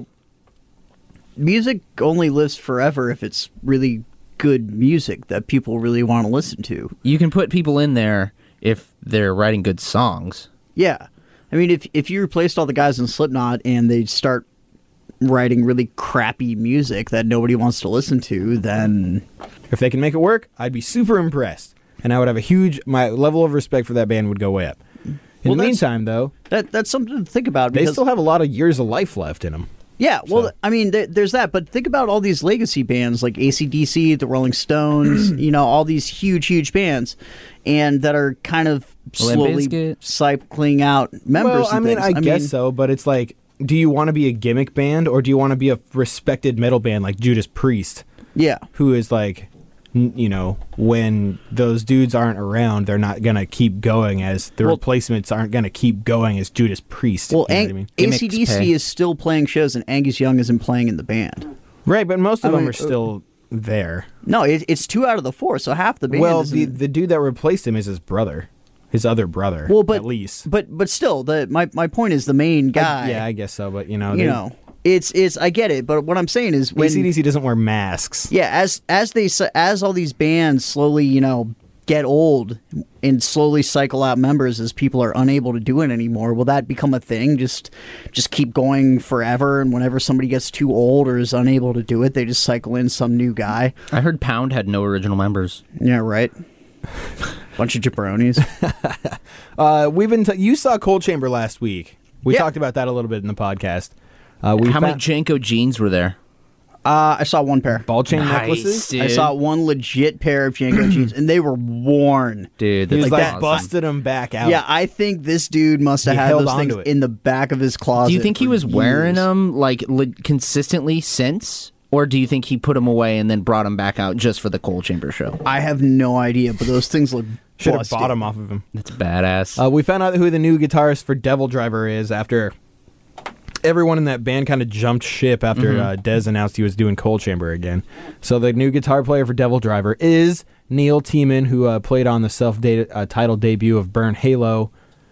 J: music only lives forever if it's really good music that people really want to listen to.
I: You can put people in there if they're writing good songs.
J: Yeah. I mean, if if you replaced all the guys in Slipknot and they start writing really crappy music that nobody wants to listen to, then...
H: If they can make it work, I'd be super impressed. And I would have a huge... My level of respect for that band would go way up. In
J: Well,
H: the
J: that's-
H: meantime, though...
J: That That's something to think about.
H: They
J: because-
H: still have a lot of years of life left in them.
J: Yeah, well,
H: So-
J: I mean, there, there's that, but think about all these legacy bands like A C D C, the Rolling Stones, you know, all these huge, huge bands, and that are kind of
I: Limp
J: slowly
I: Bizkit.
J: cycling out members.
H: Well, I
J: and
H: mean,
J: things.
H: I, guess so, but it's like, do you want to be a gimmick band, or do you want to be a respected metal band like Judas Priest?
J: Yeah.
H: Who is like, n- you know, when those dudes aren't around, they're not going to keep going as the
J: Well-
H: replacements aren't going to keep going as Judas Priest.
J: Well,
H: you know
J: Ang-
H: what I mean?
I: Gimmicks
J: A C D C
I: pay.
J: is still playing shows, and Angus Young isn't playing in the band.
H: Right, but most of
J: I
H: them
J: mean,
H: are still there.
J: No, it, it's two out of the four, so half the band.
H: Well,
J: is
H: the,
J: in-
H: the dude that replaced him is his brother. His other brother,
J: well, but
H: at least.
J: but but still, the my my point is the main guy.
H: I, yeah, I guess so, but you know,
J: you know, it's it's I get it, but what I'm saying is when
H: A C D C doesn't wear masks.
J: Yeah, as as they as all these bands slowly, you know, get old and slowly cycle out members as people are unable to do it anymore, will that become a thing? Just just keep going forever, and whenever somebody gets too old or is unable to do it, they just cycle in some new guy.
I: I heard Pound had no original members.
J: Yeah, right. Bunch of jabronis.
H: Uh, we've been. T- you saw Cold Chamber last week. We
J: Yeah.
H: talked about that a little bit in the podcast. Uh, we
I: How many
H: found-
I: Janko jeans were there?
J: Uh, I saw one pair.
H: ball chain
I: Nice,
H: necklaces?
I: dude.
J: I saw one legit pair of Janko jeans, and they were worn.
I: Dude,
H: He
I: that's
H: was
J: like
H: like,
J: that-
H: busted them back out.
J: Yeah, I think this dude must have
H: He
J: had
H: held
J: those
H: onto
J: things
H: it.
J: in the back of his closet.
I: Do you think he
J: for
I: was wearing
J: years.
I: them like li- consistently since? Or do you think he put them away and then brought them back out just for the Cold Chamber show?
J: I have no idea, but those things look
H: should have
J: busted.
H: bought them off of him.
I: That's badass.
H: Uh, we found out who the new guitarist for Devil Driver is after everyone in that band kind of jumped ship after
I: Mhm.
H: uh, Dez announced he was doing Cold Chamber again. So the new guitar player for Devil Driver is Neil Tiemann, who uh, played on the self-titled debut of Burn Halo,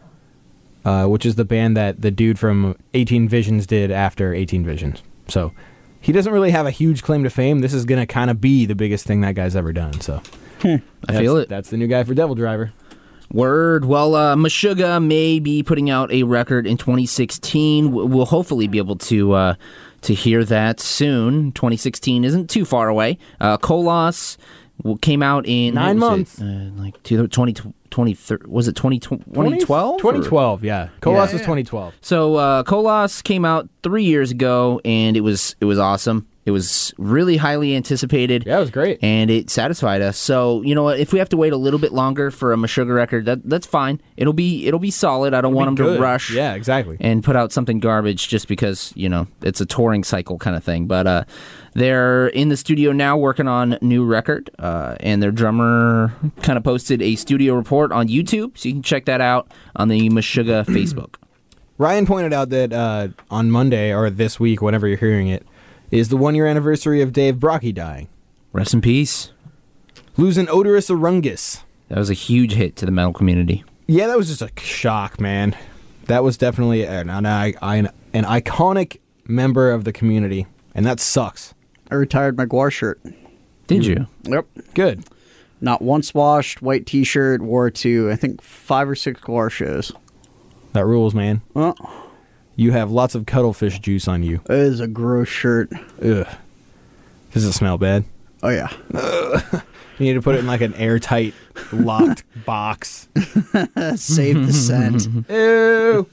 H: uh, which is the band that the dude from eighteen Visions did after eighteen Visions. So he doesn't really have a huge claim to fame. This is going to kind of be the biggest thing that guy's ever done. So
I: I feel
H: that's-
I: it.
H: That's the new guy for Devil Driver.
I: Word. Well, uh, Meshuggah may be putting out a record in twenty sixteen. W- We'll hopefully be able to uh, to hear that soon. twenty sixteen isn't too far away. Uh, Kolos w- came out in
H: Nine
I: what was
H: months.
I: it? Uh, like two- twenty, twenty, was it twenty twelve?
H: twenty twelve, yeah. Kolos was twenty twelve.
I: So uh, Kolos came out three years ago, and it was it was awesome. It was really highly anticipated.
H: Yeah, it was great.
I: And it satisfied us. So, you know what, if we have to wait a little bit longer for a Meshuggah record, that that's fine. It'll be it'll be solid. I don't
H: It'll
I: want
H: be
I: them to
H: good.
I: rush.
H: Yeah, exactly.
I: And put out something garbage just because, you know, it's a touring cycle kind of thing. But uh, they're in the studio now working on a new record. Uh, and their drummer kind of posted a studio report on YouTube. So you can check that out on the Meshuggah Facebook.
H: Ryan pointed out that uh, on Monday, or this week, whenever you're hearing it, is the one-year anniversary of Dave Brockie dying.
I: Rest in peace.
H: Losing Odorous Arungus.
I: That was a huge hit to the metal community.
H: Yeah, that was just a shock, man. That was definitely an, an, an, an iconic member of the community, and that sucks.
J: I retired my Gwar shirt.
I: Did you?
J: Yep.
H: Good.
J: Not once washed, white T-shirt, wore it to, I think, five or six Gwar shows.
H: That rules, man.
J: Well,
H: You have lots of cuttlefish juice on you.
J: it is a gross shirt.
H: Ugh. Does it smell bad?
J: Oh, yeah.
H: You need to put it in like an airtight, locked box.
J: Save the scent.
H: Ew.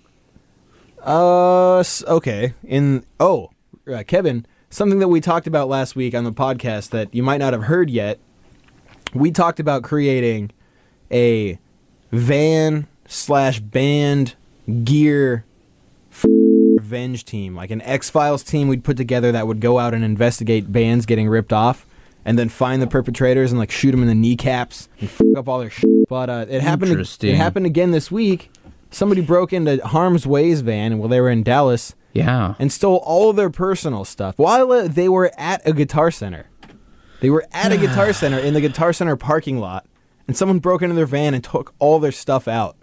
H: Uh, s- okay. In oh, uh, Kevin, something that we talked about last week on the podcast that you might not have heard yet. We talked about creating a van slash band gear f- revenge team, like an X-Files team we'd put together that would go out and investigate bands getting ripped off and then find the perpetrators and like shoot them in the kneecaps and f*** up all their shit. But uh, it happened
I: Interesting.
H: it happened again this week. Somebody broke into Harm's Way's van while they were in Dallas.
I: Yeah.
H: And stole all of their personal stuff while uh, they were at a Guitar Center. They were at a Guitar Center in the Guitar Center parking lot, and someone broke into their van and took all their stuff out.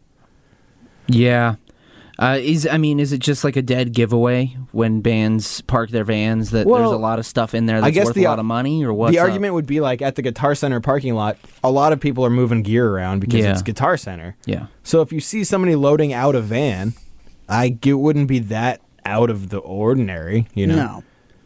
I: Yeah. Uh, is I mean, is it just like a dead giveaway when bands park their vans that
H: Well,
I: there's a lot of stuff in there that's
H: I guess
I: worth
H: the,
I: a lot of money, or what?
H: The argument would be like at the Guitar Center parking lot, a lot of people are moving gear around because
I: Yeah.
H: it's Guitar Center.
I: Yeah.
H: So if you see somebody loading out a van, I it wouldn't be that out of the ordinary, you know.
J: No.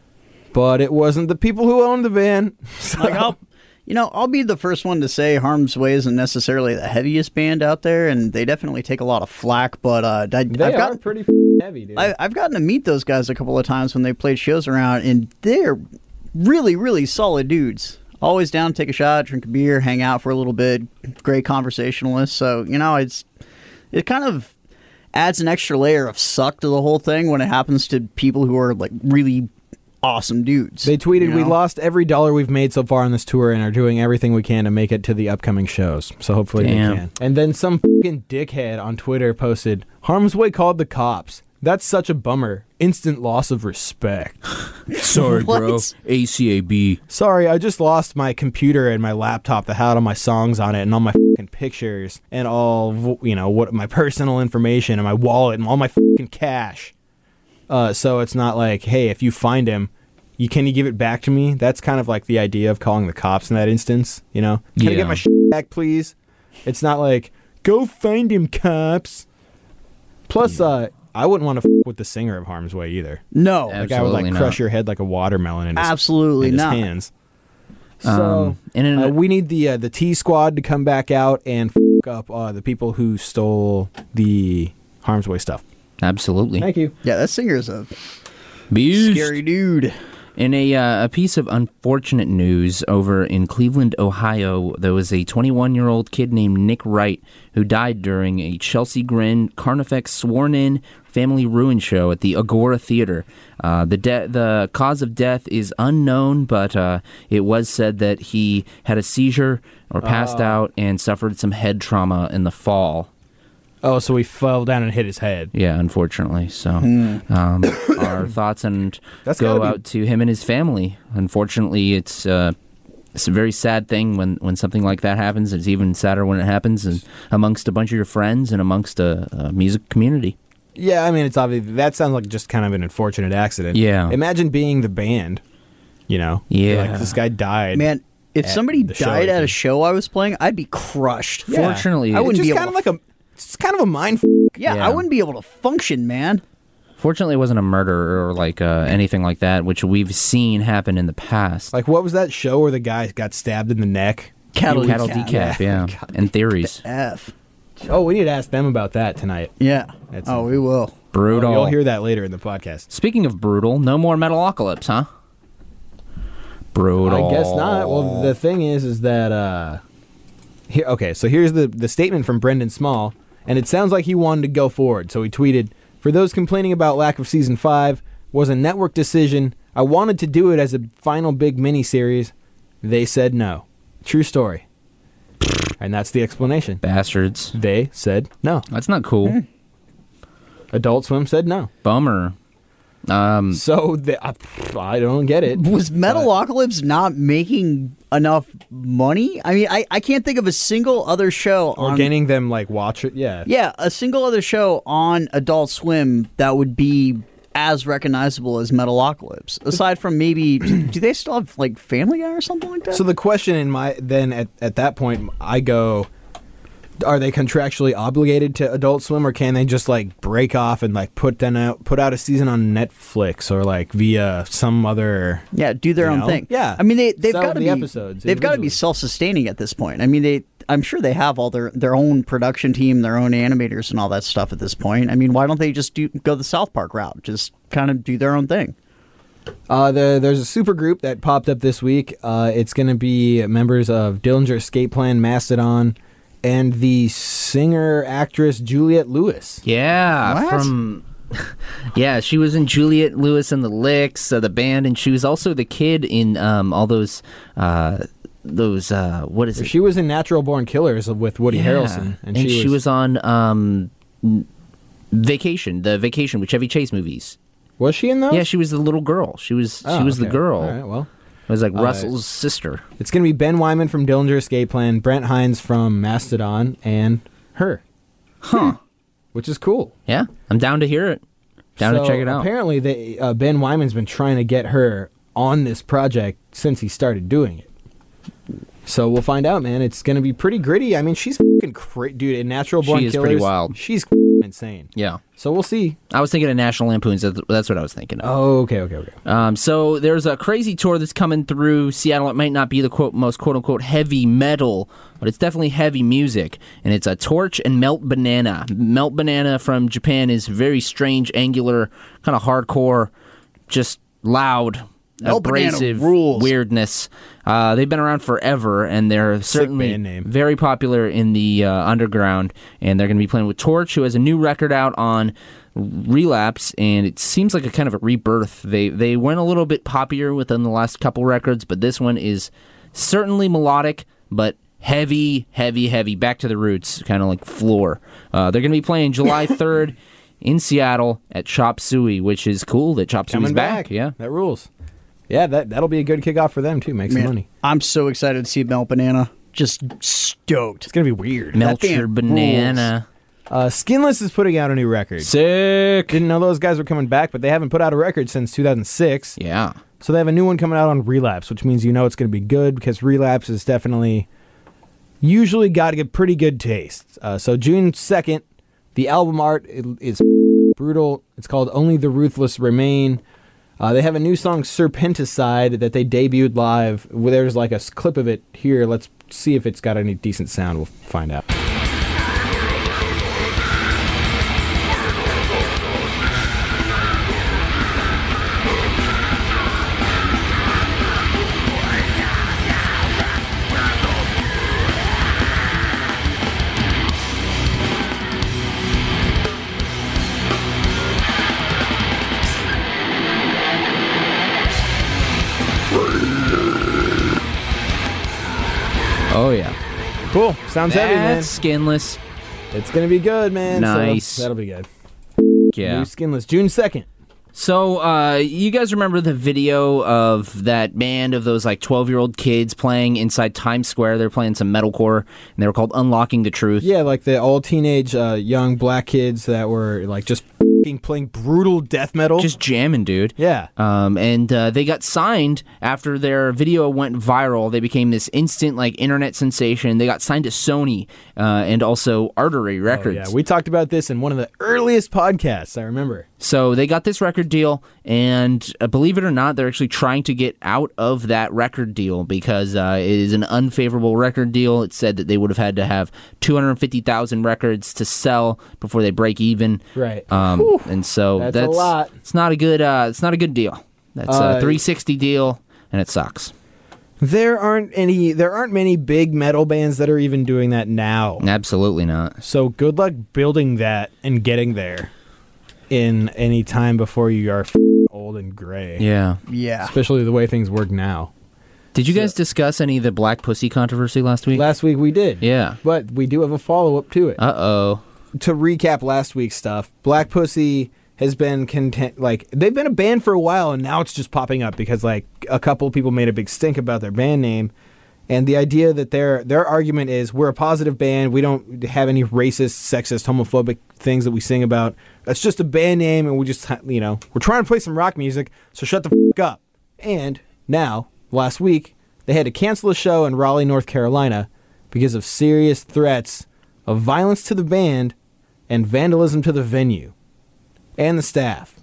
H: But it wasn't the people who owned the van. So.
J: Like I'll, you know, I'll be the first one to say Harm's Way isn't necessarily the heaviest band out there, and they definitely take a lot of flack. But uh, I,
H: They
J: I've
H: are
J: gotten
H: pretty heavy, dude.
J: I, I've gotten to meet those guys a couple of times when they played shows around, and they're really, really solid dudes. Always down to take a shot, drink a beer, hang out for a little bit. Great conversationalists. So you know, it's it kind of adds an extra layer of suck to the whole thing when it happens to people who are like really awesome dudes.
H: They tweeted,
J: you know?
H: "We lost every dollar we've made so far on this tour and are doing everything we can to make it to the upcoming shows." So hopefully
I: Damn.
H: they can. And then some fucking dickhead on Twitter posted, "Harm's Way called the cops. That's such a bummer. Instant loss of respect."
I: Sorry, bro.
J: What?
I: A C A B.
H: Sorry, I just lost my computer and my laptop that had all my songs on it and all my fucking pictures and all, you know, what my personal information and my wallet and all my fucking cash. Uh, so it's not like, hey, if you find him, you can you give it back to me? That's kind of like the idea of calling the cops in that instance, you know? Can I
I: Yeah.
H: get my shit back, please? It's not like, go find him, cops. Plus, uh, I wouldn't want to f- with the singer of Harm's Way either.
J: No,
H: Like I would like
I: Absolutely
H: crush
I: not.
H: your head like a watermelon in his,
J: absolutely
H: in his
J: not.
H: hands. So
I: Um, and in
H: uh,
I: a-
H: we need the uh, the T Squad to come back out and f- up uh, the people who stole the Harm's Way stuff.
I: Absolutely.
H: Thank you.
J: Yeah, that singer's a
I: Beast.
J: scary dude.
I: In a uh, a piece of unfortunate news over in Cleveland, Ohio, there was a twenty-one-year-old kid named Nick Wright who died during a Chelsea Grin Carnifex sworn-in family ruin show at the Agora Theater. Uh, the de- the cause of death is unknown, but uh, it was said that he had a seizure or passed out and suffered some head trauma in the fall.
H: Oh, so he fell down and hit his head.
I: Yeah, unfortunately. So, um, our thoughts and
H: That's
I: go
H: gotta be-
I: out to him and his family. Unfortunately, it's uh, it's a very sad thing when, when something like that happens. It's even sadder when it happens and amongst a bunch of your friends and amongst a, a music community.
H: Yeah, I mean, it's obvious. That sounds like just kind of an unfortunate accident.
I: Yeah.
H: Imagine being the band, you know?
I: Yeah.
H: Like, this guy died.
J: Man, if
H: at
J: somebody
H: the show
J: died
H: I
J: at a
H: did.
J: show I was playing, I'd be crushed.
H: Yeah.
I: Fortunately,
J: I
H: It's
J: wouldn't
H: just
J: be
H: kind
J: able
H: of
J: to
H: like a, it's kind of a mind f-
J: Yeah,
I: Yeah.
J: I wouldn't be able to function, man.
I: fortunately, it wasn't a murder or like uh, anything like that, which we've seen happen in the past.
H: Like, what was that show where the guy got stabbed in the neck?
J: Cattle,
I: Cattle
J: decap.
I: decaf, yeah, and theories.
J: F.
H: Oh, we need to ask them about that tonight.
J: Yeah.
H: That's
J: oh,
H: it.
J: we will.
I: Brutal.
H: Oh, you'll hear that later in the podcast.
I: Speaking of brutal, no more Metalocalypse, huh? Brutal.
H: I guess not. Well, the thing is, is that uh, here. Okay, so here's the the statement from Brendan Small, and it sounds like he wanted to go forward. So he tweeted, "For those complaining about lack of season five, was a network decision. I wanted to do it as a final big miniseries. They said no. True story." And that's the explanation.
I: Bastards.
H: They said no.
I: That's not cool.
H: Adult Swim said no.
I: Bummer. Um,
H: So they, I, I don't get it.
J: Was Metalocalypse not making enough money? I mean, I, I can't think of a single other show
H: Or
J: on
H: getting them like watch it. Yeah.
J: Yeah, a single other show on Adult Swim that would be as recognizable as Metalocalypse. Aside from maybe, do they still have like Family Guy or something like that?
H: So the question in my then at, at that point I go, are they contractually obligated to Adult Swim, or can they just like break off and like put them out put out a season on Netflix or like via some other
J: yeah, do their
H: you
J: own
H: know?
J: thing.
H: Yeah.
J: I mean they they've
H: Sell
J: got to
H: the
J: be
H: episodes
J: they've got to be
H: individually.
J: self-sustaining at this point. I mean they I'm sure they have all their their own production team, their own animators and all that stuff at this point. I mean, why don't they just do go the South Park route? Just kind of do their own thing.
H: Uh, the, there's a super group that popped up this week. Uh, it's going to be members of Dillinger Escape Plan, Mastodon, and the singer actress Juliette Lewis.
I: yeah,
J: What?
I: from Yeah, she was in Juliette Lewis and the Licks, uh, the band, and she was also the kid in um, all those, uh, those uh, what is it?
H: She was in Natural Born Killers with Woody
I: yeah.
H: Harrelson.
I: And, and she, she was, was on um, Vacation, the Vacation with Chevy Chase movies.
H: Was she in those?
I: Yeah, she was the little girl. She was
H: oh,
I: she was
H: okay.
I: the girl.
H: All right, well.
I: It was like
H: uh,
I: Russell's sister.
H: It's going to be Ben Wyman from Dillinger Escape Plan, Brent Hines from Mastodon, and her.
I: Huh.
H: Which is cool.
I: Yeah, I'm down to hear it. Down
H: so
I: to check it out.
H: Apparently, they, uh, Ben Wyman's been trying to get her on this project since he started doing it. So we'll find out, man. It's going to be pretty gritty. I mean, she's fucking cra- dude. In Natural Born
I: She is
H: Killers,
I: pretty wild.
H: She's insane.
I: Yeah.
H: So we'll see.
I: I was thinking of National Lampoons. That's what I was thinking of.
H: Oh, okay, okay, okay.
I: Um, so there's a crazy tour that's coming through Seattle. It might not be the quote most quote-unquote heavy metal, but it's definitely heavy music. And it's a Torch and Melt Banana. Melt Banana from Japan is very strange, angular, kind of hardcore, just loud,
J: Melt
I: abrasive
J: Banana rules.
I: weirdness. Uh, they've been around forever, and they're certainly
H: band name.
I: very popular in the uh, underground. And they're going to be playing with Torch, who has a new record out on Relapse, and it seems like a kind of a rebirth. They they went a little bit poppier within the last couple records, but this one is certainly melodic, but heavy, heavy, heavy. Back to the roots, kind of like Floor. Uh, they're going to be playing July third in Seattle at Chop Suey, which is cool that Chop Suey's back.
H: back.
I: Yeah,
H: that rules. Yeah, that, that'll be a good kickoff for them, too. Make some
J: Man,
H: money.
J: I'm so excited to see Melt Banana. Just stoked.
H: It's going to be weird.
I: Melt your banana.
H: Uh, Skinless is putting out a new record.
I: Sick.
H: Didn't know those guys were coming back, but they haven't put out a record since two thousand six.
I: Yeah.
H: So they have a new one coming out on Relapse, which means you know it's going to be good because Relapse is definitely usually got a pretty good taste. Uh, so June second, the album art is brutal. It's called Only the Ruthless Remain. Uh, they have a new song, Serpenticide, that they debuted live. There's like a clip of it here. Let's see if it's got any decent sound. We'll find out.
I: Oh, yeah.
H: Cool. Sounds heavy, man.
I: That's Skinless.
H: It's going to be good, man.
I: Nice.
H: So that'll be good.
I: Yeah.
H: New Skinless, June second.
I: So, uh, you guys remember the video of that band of those, like, twelve-year-old kids playing inside Times Square? They're playing some metalcore, and they were called Unlocking the Truth.
H: Yeah, like the all teenage uh, young black kids that were, like, just playing brutal death metal.
I: Just jamming, dude.
H: Yeah.
I: Um, and uh, they got signed after their video went viral. They became this instant, like, internet sensation. They got signed to Sony uh, and also Artery Records.
H: Oh, yeah, we talked about this in one of the earliest podcasts, I remember.
I: So they got this record deal, and uh, believe it or not, they're actually trying to get out of that record deal because uh, it is an unfavorable record deal. It said that they would have had to have two hundred fifty thousand records to sell before they break even.
H: Right.
I: Um, and so
H: that's,
I: that's
H: a lot.
I: It's not a good. Uh, it's not a good deal. That's
H: Uh,
I: a three sixty deal, and it sucks.
H: There aren't any. There aren't many big metal bands that are even doing that now.
I: Absolutely not.
H: So good luck building that and getting there in any time before you are f- old and gray.
I: Yeah.
J: Yeah.
H: Especially the way things work now.
I: Did you guys discuss any of the Black Pussy controversy last week?
H: Last week we did.
I: Yeah.
H: But we do have a follow-up to it.
I: Uh-oh.
H: To recap last week's stuff, Black Pussy has been content, like, they've been a band for a while, and now it's just popping up because, like, a couple of people made a big stink about their band name. And the idea that their their argument is we're a positive band, we don't have any racist, sexist, homophobic things that we sing about. That's just a band name, and we just, you know, we're trying to play some rock music, so shut the f*** up. And now, last week, they had to cancel a show in Raleigh, North Carolina because of serious threats of violence to the band and vandalism to the venue and the staff.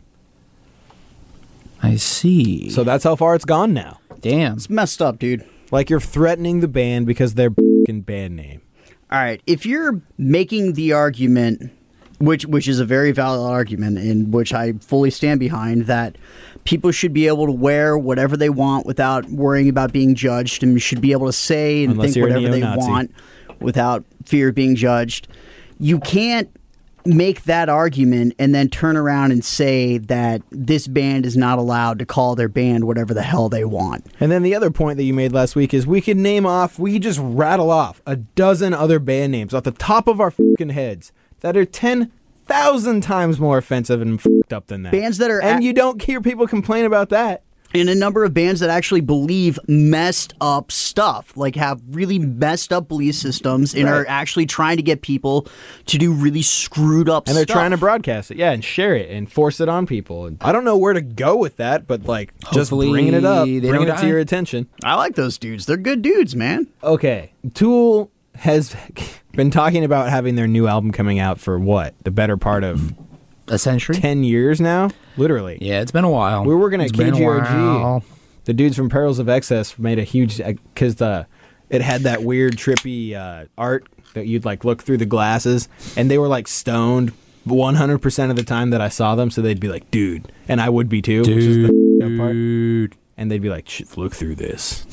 I: I see.
H: So that's how far it's gone now.
I: Damn.
J: It's messed up, dude.
H: Like you're threatening the band because their f***ing band name.
J: All right, if you're making the argument, which which is a very valid argument, in which I fully stand behind, that people should be able to wear whatever they want without worrying about being judged, and should be able to say and
H: Unless
J: think
H: you're a
J: whatever they
H: neo-Nazi.
J: want without fear of being judged, you can't make that argument and then turn around and say that this band is not allowed to call their band whatever the hell they want.
H: And then the other point that you made last week is we could name off, we could just rattle off a dozen other band names off the top of our fucking heads that are ten thousand times more offensive and fucked up than that.
J: Bands that are...
H: And
J: at-
H: you don't hear people complain about that.
J: And a number of bands that actually believe messed up stuff, like have really messed up belief systems and
H: Right.
J: are actually trying to get people to do really screwed up
H: And they're
J: stuff.
H: trying to broadcast it, yeah, and share it and force it on people. And I don't know where to go with that, but like just
I: Hopefully
H: bringing it up,
I: they
H: bringing
I: don't
H: it to
I: die.
H: your attention.
J: I like those dudes. They're good dudes, man.
H: Okay, Tool has been talking about having their new album coming out for what? The better part of
I: a century?
H: ten years now? Literally.
I: Yeah, it's been a while.
H: We were working at
I: It's
H: K
I: been a
H: G R G.
I: while.
H: The dudes from Perils of Excess made a huge, because the it had that weird trippy uh, art that you'd like look through the glasses, and they were like stoned one hundred percent of the time that I saw them, so they'd be like, dude, and I would be too, which is the f***ed up part. And they'd be like, Shh, look through this.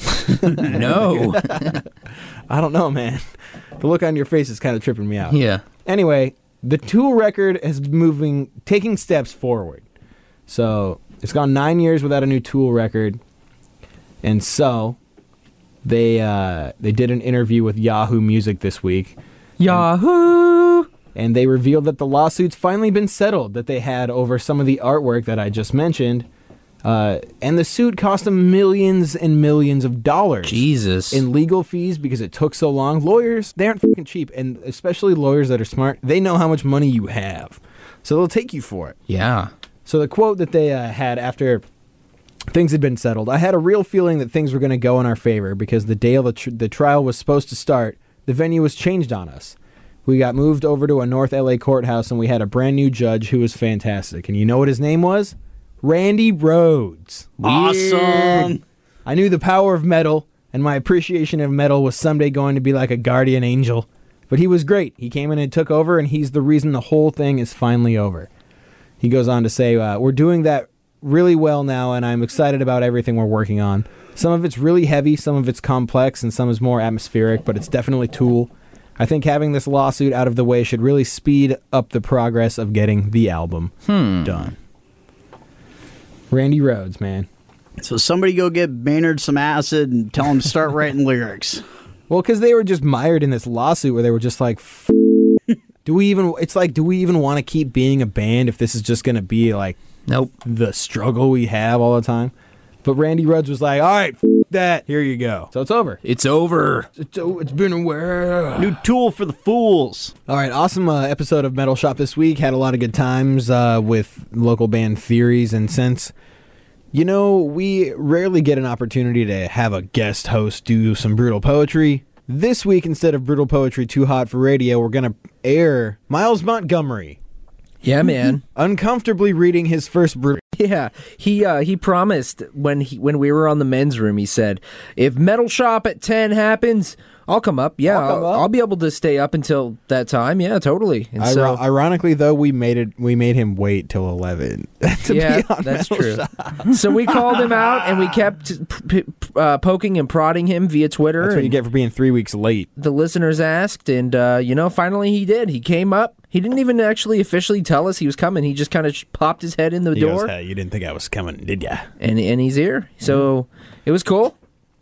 I: No.
H: I don't know, man. The look on your face is kind of tripping me out.
I: Yeah.
H: Anyway, the Tool record is moving, taking steps forward. So it's gone nine years without a new Tool record. And so they uh, they did an interview with Yahoo Music this week.
I: Yahoo!
H: And they revealed that the lawsuit's finally been settled that they had over some of the artwork that I just mentioned. Uh, and the suit cost them millions and millions of dollars.
I: Jesus.
H: In legal fees because it took so long. Lawyers, they aren't fucking cheap. And especially lawyers that are smart, they know how much money you have. So they'll take you for it.
I: Yeah.
H: So the quote that they uh, had after things had been settled, I had a real feeling that things were going to go in our favor because the day the, tr- the trial was supposed to start, the venue was changed on us. We got moved over to a North L A courthouse and we had a brand new judge who was fantastic. And you know what his name was? Randy Rhoads.
J: Awesome.
H: I knew the power of metal, and my appreciation of metal was someday going to be like a guardian angel. But he was great. He came in and took over, and he's the reason the whole thing is finally over. He goes on to say, uh, we're doing that really well now, and I'm excited about everything we're working on. Some of it's really heavy, some of it's complex, and some is more atmospheric, but it's definitely Tool. I think having this lawsuit out of the way should really speed up the progress of getting the album
I: Hmm.
H: done. Randy Rhoads, man.
J: So somebody go get Maynard some acid and tell him to start writing lyrics.
H: Well, because they were just mired in this lawsuit where they were just like, F- do we even, it's like, do we even want to keep being a band if this is just going to be like,
I: nope,
H: the struggle we have all the time? But Randy Rhoads was like, all right, f- that, here you go. So it's over.
I: It's over.
H: It's, it's been a while.
J: New Tool for the fools.
H: All right, awesome uh, episode of Metal Shop this week. Had a lot of good times uh, with local band Theories. And since, you know, we rarely get an opportunity to have a guest host do some brutal poetry, this week, instead of Brutal Poetry Too Hot for Radio, we're going to air Miles Montgomery.
I: Yeah, man.
H: Uncomfortably reading his first brutal.
I: Yeah, he uh, he promised when he when we were on the men's room. He said, "If Metal Shop at ten happens, I'll come up. Yeah,
H: I'll come
I: I'll,
H: up.
I: I'll be able to stay up until that time. Yeah, totally." And
H: Iro-
I: so,
H: ironically, though, we made it. We made him wait till eleven. to
I: yeah,
H: be on
I: that's
H: Metal
I: true.
H: Shop.
I: So we called him out, and we kept p- p- uh, poking and prodding him via Twitter.
H: That's what you
I: and
H: get for being three weeks late.
I: The listeners asked, and uh, you know, finally he did. He came up. He didn't even actually officially tell us he was coming. He just kind of popped his head in the
H: He
I: door.
H: goes, hey, you didn't think I was coming, did ya?
I: And and he's here. So it was cool.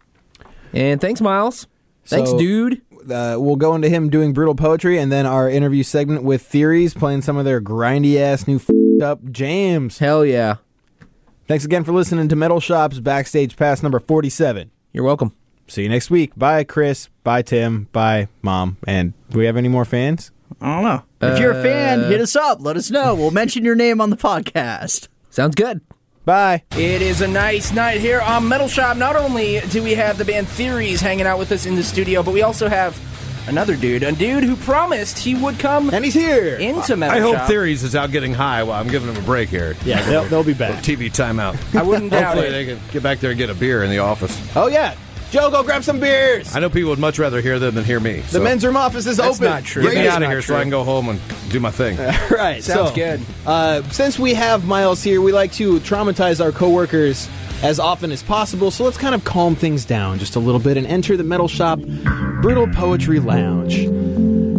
I: And thanks, Miles. Thanks,
H: So,
I: dude.
H: Uh, we'll go into him doing brutal poetry, and then our interview segment with Theories, playing some of their grindy ass new f***ed up jams.
I: Hell yeah.
H: Thanks again for listening to Metal Shop's Backstage Pass number forty-seven.
I: You're welcome.
H: See you next week. Bye, Chris. Bye, Tim. Bye, Mom. And do we have any more fans?
J: I don't know. If you're a fan, hit us up. Let us know. We'll mention your name on the podcast.
I: Sounds good.
H: Bye.
I: It is a nice night here on Metal Shop. Not only do we have the band Theories hanging out with us in the studio, but we also have another dude, a dude who promised he would come
H: and he's here
I: into Metal
L: I
I: Shop.
L: hope Theories is out getting high while I'm giving them a break here.
H: Yeah, they'll, they'll be back.
L: T V timeout.
I: I wouldn't doubt
L: Hopefully
I: it.
L: they can get back there and get a beer in the office.
H: Oh, yeah. Joe, go grab some beers.
L: I know people would much rather hear them than hear me.
H: The men's room office is
I: That's
H: open.
I: not true.
L: Get me
I: That's
L: out of
I: not
L: here
I: true.
L: so I can go home and do my thing.
H: Right.
I: Sounds
H: so,
I: good.
H: Uh, since we have Miles here, we like to traumatize our coworkers as often as possible. So let's kind of calm things down just a little bit and enter the Metal Shop Brutal Poetry Lounge.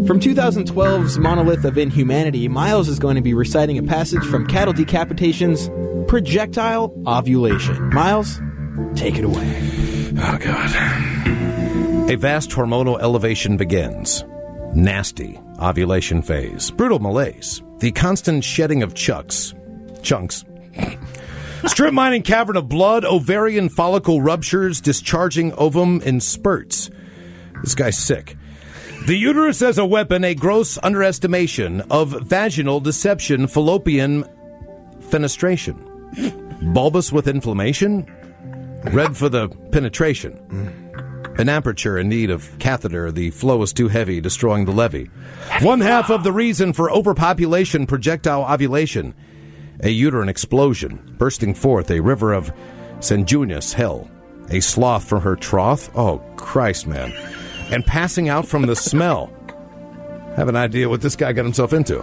H: From twenty twelve's Monolith of Inhumanity, Miles is going to be reciting a passage from Cattle Decapitation's Projectile Ovulation. Miles, take it away.
L: Oh, God. A vast hormonal elevation begins. Nasty ovulation phase. Brutal malaise. The constant shedding of chucks. Chunks. Strip mining cavern of blood, ovarian follicle ruptures, discharging ovum in spurts. This guy's sick. The uterus as a weapon, a gross underestimation of vaginal deception, fallopian fenestration. Bulbous with inflammation, red for the penetration. An aperture in need of catheter, the flow is too heavy, destroying the levee. One half of the reason for overpopulation, projectile ovulation. A uterine explosion, bursting forth a river of sanguineous hell. A sloth from her trough. Oh, Christ, man. And passing out from the smell. Have an idea what this guy got himself into.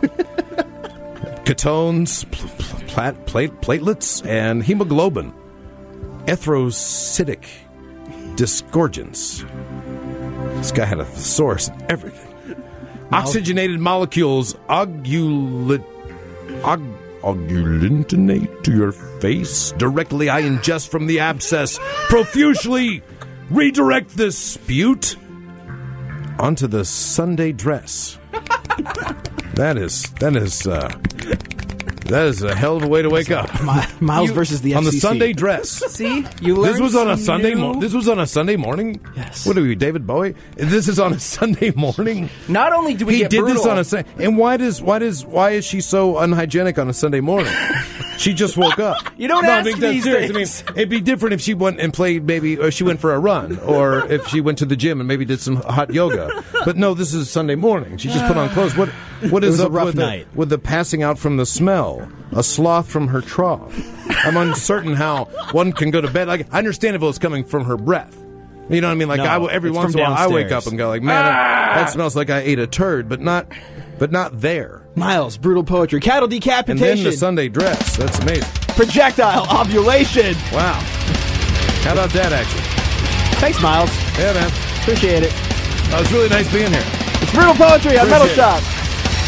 L: Ketones, pl- pl- plat- plate- platelets, and hemoglobin. Erythrocytic disgorgence. This guy had a source in everything. Oxygenated molecules augulate, aug, auglutinate to your face. Directly I ingest from the abscess. Profusely redirect the spute onto the Sunday dress. That is, that is, uh, that is a hell of a way to wake up.
H: Miles you, versus the F C C.
L: On the Sunday dress.
H: See? You learned
L: This was on a Sunday
H: mo-
L: This was on a Sunday morning?
H: Yes.
L: What are we, David Bowie? This is on a Sunday morning?
I: Not only do we
L: he
I: get
L: did
I: brutal,
L: this on a Sunday. And why does why does why is she so unhygienic on a Sunday morning? She just woke up.
I: You don't
L: no,
I: ask
L: I mean, that's
I: these
L: serious.
I: things.
L: I mean, it'd be different if she went and played maybe, or she went for a run, or if she went to the gym and maybe did some hot yoga. But no, this is Sunday morning. She just put on clothes. What what
H: It
L: is
H: was a
L: up
H: rough
L: with
H: night.
L: the with the passing out from the smell? A sloth from her trough. I'm uncertain how one can go to bed. Like, I understand if it was coming from her breath. You know what I mean? Like,
H: No,
L: I will, every
H: it's
L: once in
H: from
L: a while, I wake
H: downstairs.
L: up and go like, man, that, that smells like I ate a turd, but not, but not there.
H: Miles, brutal poetry, cattle
L: And
H: decapitation,
L: then the Sunday dress. That's amazing.
H: projectile ovulation.
L: Wow. How about that action?
H: Thanks, Miles.
L: Yeah, man.
H: Appreciate it.
L: Oh, it's really nice being here.
H: It's brutal poetry on Metal
L: Appreciate it.
H: Shop.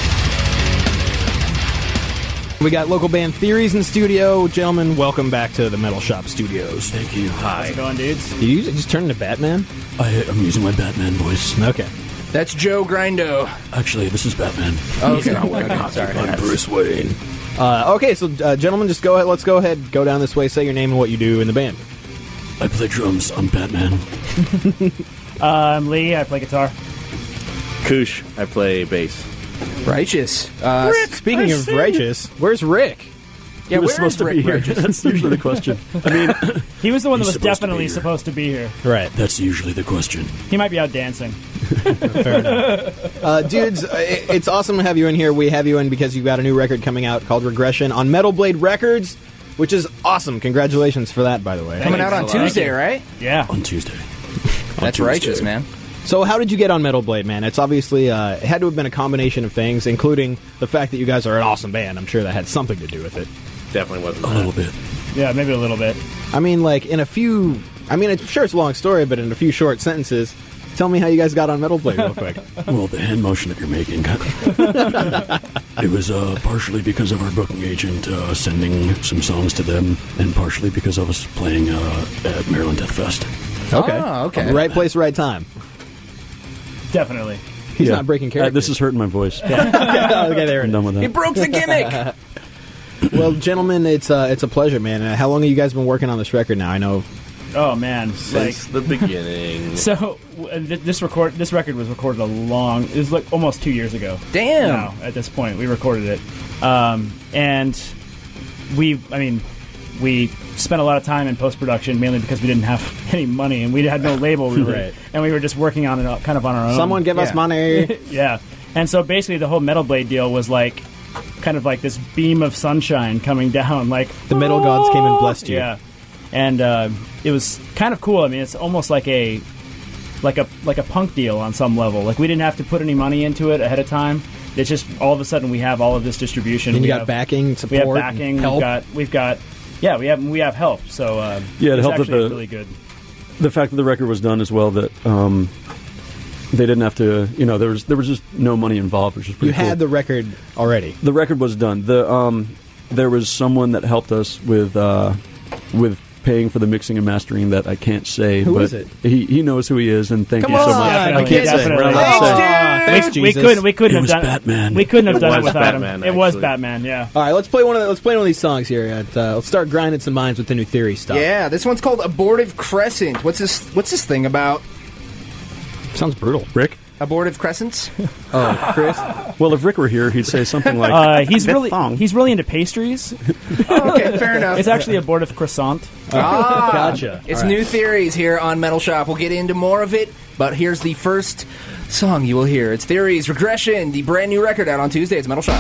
H: We got local band Theories in studio. Gentlemen, welcome back to the Metal Shop Studios.
M: Thank you. Hi.
N: How's it going, dudes?
H: Did you just turn into Batman?
M: I, I'm using my Batman voice.
H: Okay.
I: That's Joe Grindo.
M: Actually, this is Batman.
I: Oh, okay.
M: I'm
I: Sorry.
M: Bruce Wayne.
H: Uh, okay, so uh, gentlemen, just go ahead. Let's go ahead. Go down this way. Say your name and what you do in the band.
M: I play drums. I'm Batman.
N: uh, I'm Lee. I play guitar.
O: Koosh. I play bass.
I: Righteous. Uh,
H: Rick, Speaking of righteous, where's Rick?
I: Yeah,
M: he was
I: where
M: supposed
I: is
M: to
I: Rick
M: be here.
I: Righteous?
M: That's usually the question. I mean,
N: He was the one that
M: He's
N: was
M: supposed to be
N: definitely
M: here.
N: supposed to be here.
H: Right.
M: that's usually the question.
N: He might be out dancing.
H: Fair enough. Uh, dudes, uh, it- it's awesome to have you in here. We have you in because you've got a new record coming out called Regression on Metal Blade Records, which is awesome. Congratulations for that, by the way.
I: Coming out on Tuesday, right?
N: Yeah.
M: On Tuesday.
I: That's
M: Tuesday.
I: righteous, man.
H: So how did you get on Metal Blade, man? It's obviously, uh, it had to have been a combination of things, including the fact that you guys are an awesome band. I'm sure that had something to do with it.
O: Definitely wasn't
M: A
O: that.
M: little bit.
N: Yeah, maybe a little bit.
H: I mean, like, in a few... I mean, I'm sure it's a long story, but in a few short sentences, tell me how you guys got on Metal Blade real quick.
M: Well, the hand motion that you're making. It was uh, partially because of our booking agent uh, sending some songs to them, and partially because of us playing uh, at Maryland Death Fest.
H: Okay.
I: Oh, okay.
H: Right place, right time.
N: Definitely.
H: He's
M: Yeah.
H: not breaking
M: Uh,
H: character.
M: this is hurting my voice.
H: okay, there
M: I'm
H: it
M: done with
I: He
M: that.
I: broke the gimmick.
H: is. Well, gentlemen, it's uh, it's a pleasure, man. Uh, how long have you guys been working on this record now? I know.
N: Oh man, like
O: Since the beginning.
N: so. uh, th- This record, this record was recorded a long. It was like almost two years ago.
I: Damn.
N: Now, at this point, we recorded it, um, and we. I mean, we spent a lot of time in post production, mainly because we didn't have any money and we had no label really,
H: Right.
N: and we were just working on it kind of on our own.
H: Someone give us
I: Yeah.
H: money.
N: Yeah. And so basically the whole Metal Blade deal was like kind of like this beam of sunshine coming down, like
H: The metal gods came and blessed you.
N: yeah. And uh, it was kind of cool. I mean, it's almost like a like a like a punk deal on some level. Like we didn't have to put any money into it ahead of time. It's just all of a sudden we have all of this distribution.
H: And
N: we
H: you got
N: have,
H: backing,
N: we
H: support,
N: have backing.
H: and help.
N: We've got we've got yeah, we have we have help. So uh,
M: Yeah, it
N: it's
M: helped that
N: actually
M: the-
N: really good.
M: The fact that the record was done as well, that um, they didn't have to. You know, there was there was just no money involved, which is pretty
H: You
M: cool.
H: had the record already.
M: The record was done. The um, there was someone that helped us with uh, with paying for the mixing and mastering that I can't say.
H: Who
M: but
H: is it?
M: He he knows who he is, and thank
H: Come
M: you so
H: on,
M: much.
H: definitely,
M: I can't say.
N: definitely.
M: We're not allowed to say.
H: Thanks,
N: we, we
H: Jesus.
N: couldn't. We couldn't
M: It
N: have
M: was
N: done
M: Batman.
N: We couldn't have
O: It
N: done it
O: was
N: without
O: Batman,
N: him. It was
O: actually.
N: Batman. Yeah.
H: All right, let's play one of the, let's play one of these songs here. At, uh, let's start grinding some minds with the new Theory stuff.
P: Yeah, this one's called Abortive Crescent. What's this? What's this thing about?
H: Sounds brutal.
M: Rick?
P: Abortive crescents?
M: Oh, Chris. Well, if Rick were here, he'd say something like,
N: Uh, he's
M: "That
N: really
M: thong."
N: he's really into pastries.
P: Oh, okay, fair enough.
N: It's actually abortive croissant.
P: Ah,
H: Gotcha.
P: It's
H: All right.
P: New Theories here on Metal Shop. We'll get into more of it, but here's the first song you will hear. It's Theories Regression, the brand new record out on Tuesday. It's Metal Shop.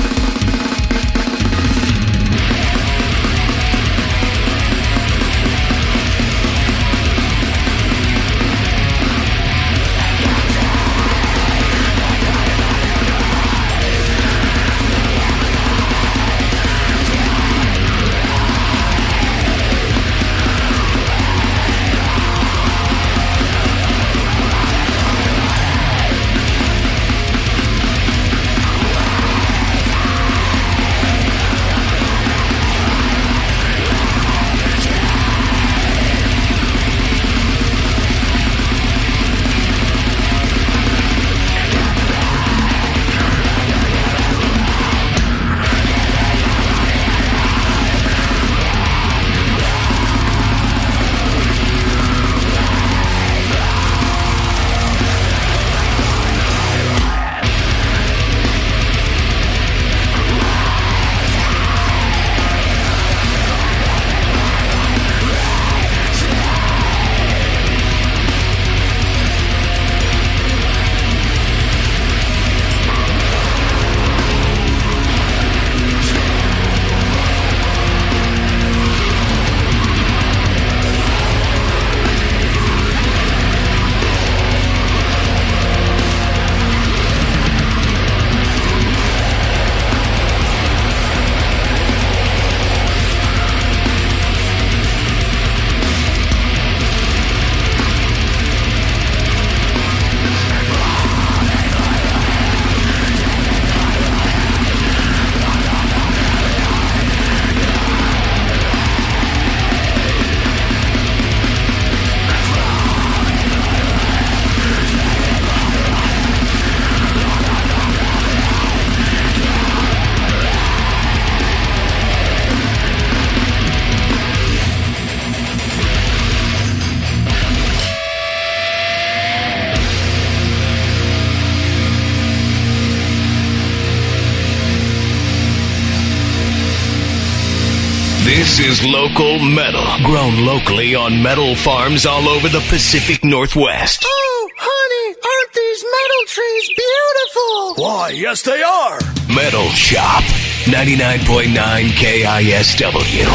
G: This is local metal, grown locally on metal farms all over the Pacific Northwest.
Q: Oh, honey, aren't these metal trees beautiful?
G: Why, yes they are. Metal Shop, ninety-nine point nine K I S W.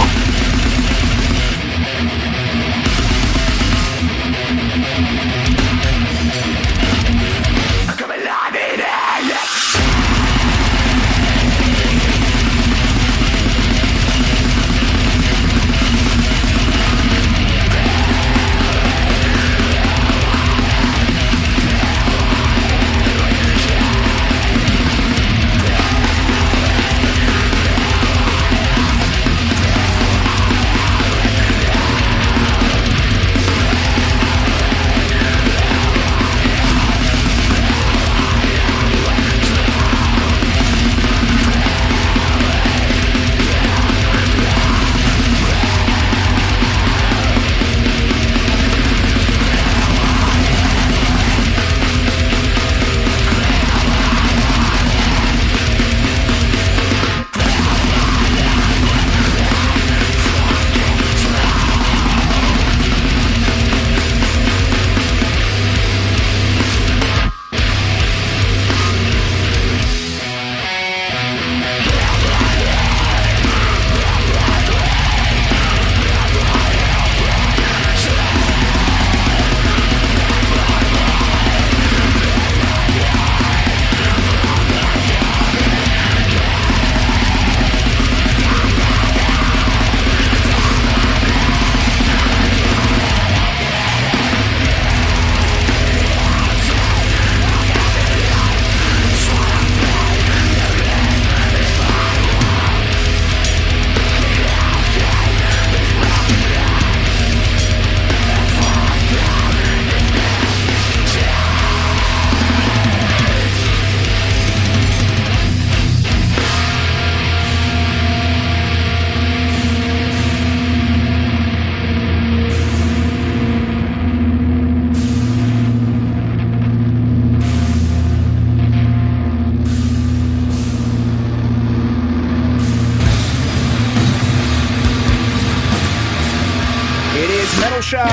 P: Metal Shop.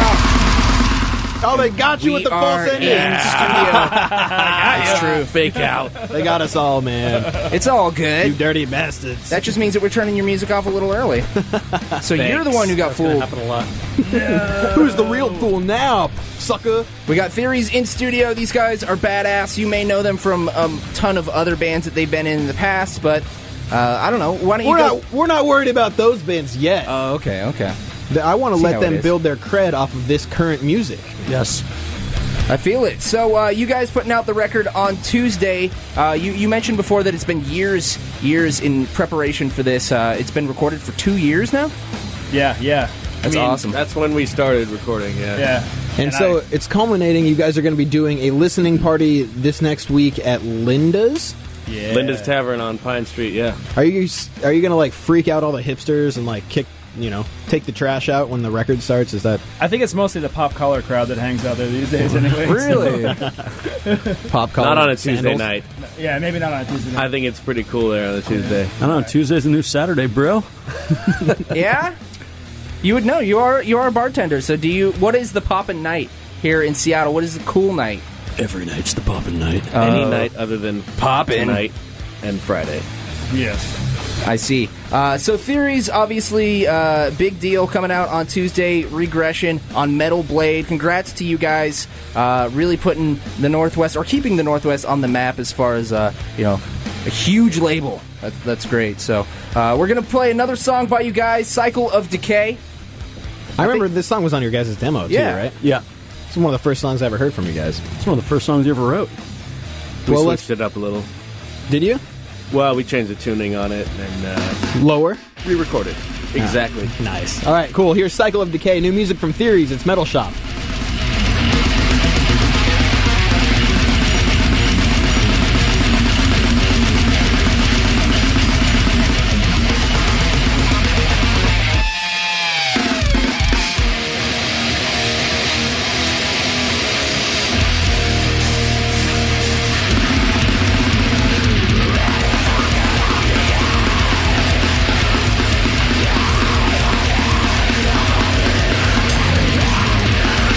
H: Oh, they got you
P: We
H: with the
P: are
H: false ending.
P: in studio.
O: It's true. Fake out.
H: They got us all, man.
P: It's all good.
H: You dirty bastards.
P: That just means that we're turning your music off a little early. So you're the one who got
O: That's gonna
P: fooled.
O: happen a lot.
H: Who's the real fool now, sucker?
P: We got Theories in studio. These guys are badass. You may know them from a ton of other bands that they've been in in the past, but uh, I don't know. Why don't you
H: We're
P: go?
H: not, we're not worried about those bands yet.
P: Oh, okay, okay.
H: The- I want to
P: See
H: let
P: how
H: them
P: it is.
H: build their cred off of this current music.
M: Yes.
P: I feel it. So uh, you guys putting out the record on Tuesday. Uh, you, you mentioned before that it's been years, years in preparation for this. Uh, it's been recorded for two years now?
N: Yeah, yeah.
P: That's
N: I mean,
P: awesome.
O: That's when we started recording, yeah.
N: Yeah.
H: And, so it's culminating. You guys are going to be doing a listening party this next week at Linda's.
N: Yeah.
O: Linda's Tavern on Pine Street, yeah.
H: Are you are you going to like freak out all the hipsters and like kick, you know, take the trash out when the record starts? Is that
N: I think it's mostly the pop color crowd that hangs out there these days anyway.
H: Really? pop collar?
O: Not on a Tuesday
H: sandals?
O: night.
N: Yeah, maybe not on a Tuesday night.
O: I think it's pretty cool there on a Tuesday.
M: I don't know. Tuesday's a new Saturday, bro.
P: Yeah? You would know. You are you are a bartender. So do you? What is the poppin' night here in Seattle? What is the cool night?
M: Every night's the poppin' night.
O: Any
P: Oh.
O: night other than
P: Poppin'.
O: tonight and Friday.
N: Yes.
P: I see. Uh, so Theories, obviously, uh, big deal coming out on Tuesday. Regression on Metal Blade. Congrats to you guys. Uh, really putting the Northwest, or keeping the Northwest on the map as far as, uh, you know, a huge label. That, that's great. So uh, we're going to play another song by you guys, Cycle of Decay.
H: I remember this song was on your guys' demo too,
P: Yeah.
H: right?
M: Yeah.
H: It's one of the first songs I ever heard from you guys.
M: It's one of the first songs you ever wrote.
O: We
H: Well,
O: switched it up a little.
H: Did you?
O: Well, we changed the tuning on it and uh,
H: Lower?
O: re-recorded. Exactly.
H: Nice. All right, cool. Here's Cycle of Decay, new music from Theories. It's Metal Shop.
Q: Yeah.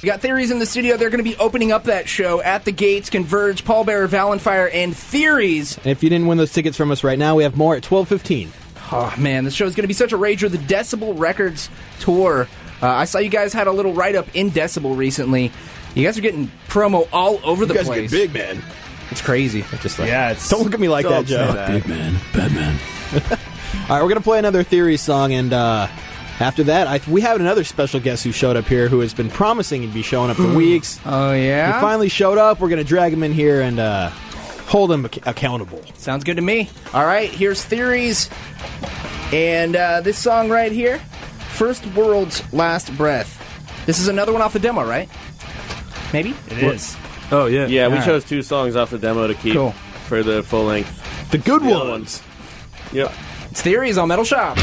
P: We got Theories in the studio. They're going to be opening up that show at the gates. Converge, Paul Bearer, Valenfire, and Theories.
H: And if you didn't win those tickets from us right now, we have more at twelve fifteen.
P: Oh, man, this show is going to be such a rager. The Decibel Records Tour. Uh, I saw you guys had a little write-up in Decibel recently. You guys are getting promo all over the
H: you guys
P: place.
H: Get big, man.
P: It's crazy.
H: Just like,
N: yeah, it's,
H: don't look at me like that, Joe.
M: That. Big man, Batman.
H: All right, we're going to play another Theory song, and uh, after that, I, we have another special guest who showed up here who has been promising he'd be showing up for weeks.
P: Oh, yeah?
H: He finally showed up. We're going to drag him in here and uh, hold him ac- accountable.
P: Sounds good to me. All right, here's Theories. And uh, this song right here, First World's Last Breath. This is another one off the demo, right? Maybe?
N: It what? is.
O: Oh, yeah. Yeah, we
P: All
O: chose
P: right.
O: two songs off the demo to keep
P: cool.
O: for the full length.
H: The good
O: the
H: ones.
O: ones. Yep.
P: It's Theories on Metal Shop.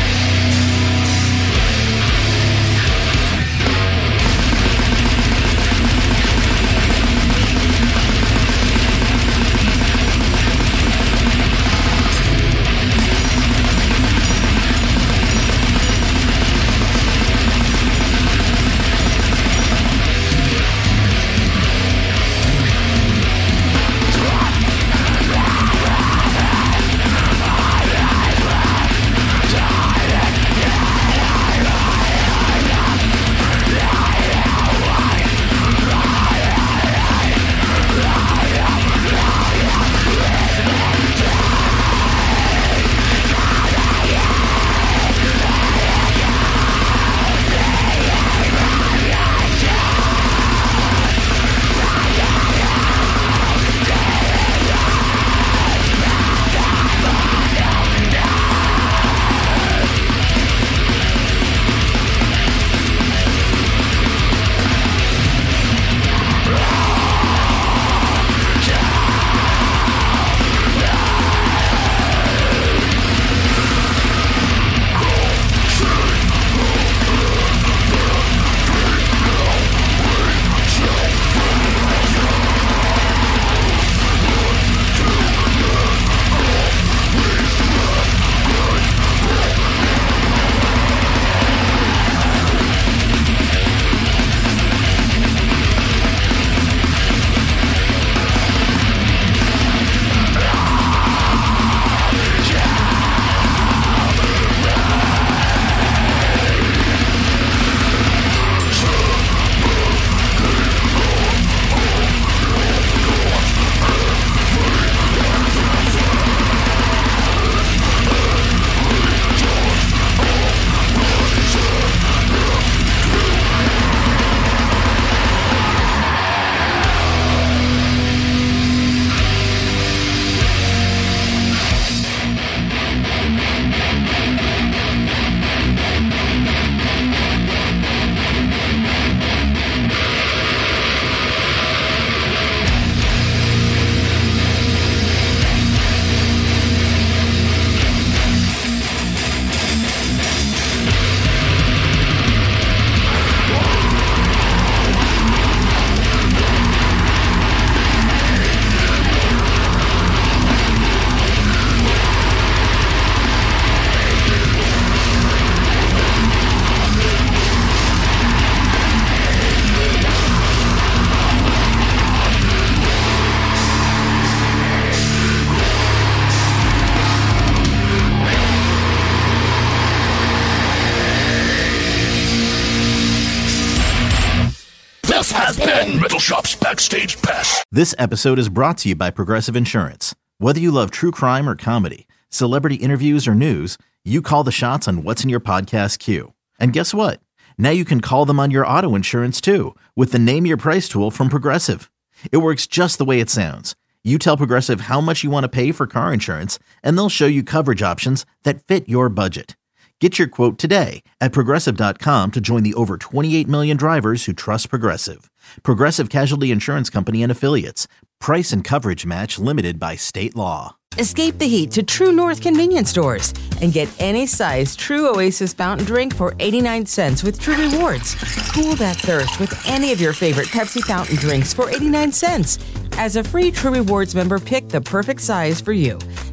G: This has been Metal Shop's Backstage Pass.
A: This episode is brought to you by Progressive Insurance. Whether you love true crime or comedy, celebrity interviews or news, you call the shots on what's in your podcast queue. And guess what? Now you can call them on your auto insurance too with the Name Your Price tool from Progressive. It works just the way it sounds. You tell Progressive how much you want to pay for car insurance, and they'll show you coverage options that fit your budget. Get your quote today at Progressive dot com to join the over twenty-eight million drivers who trust Progressive. Progressive Casualty Insurance Company and Affiliates. Price and coverage match limited by state law.
B: Escape the heat to True North convenience stores and get any size True Oasis fountain drink for eighty-nine cents with True Rewards. Cool that thirst with any of your favorite Pepsi fountain drinks for eighty-nine cents. As a free True Rewards member, pick the perfect size for you.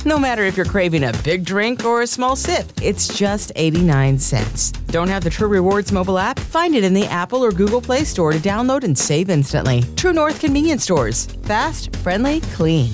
B: No matter if you're craving a big drink or a small sip, it's just eighty-nine cents. Don't have the True Rewards mobile app? Find it in the Apple or Google Play Store to download and save instantly. True North Convenience Stores. Fast, friendly, clean.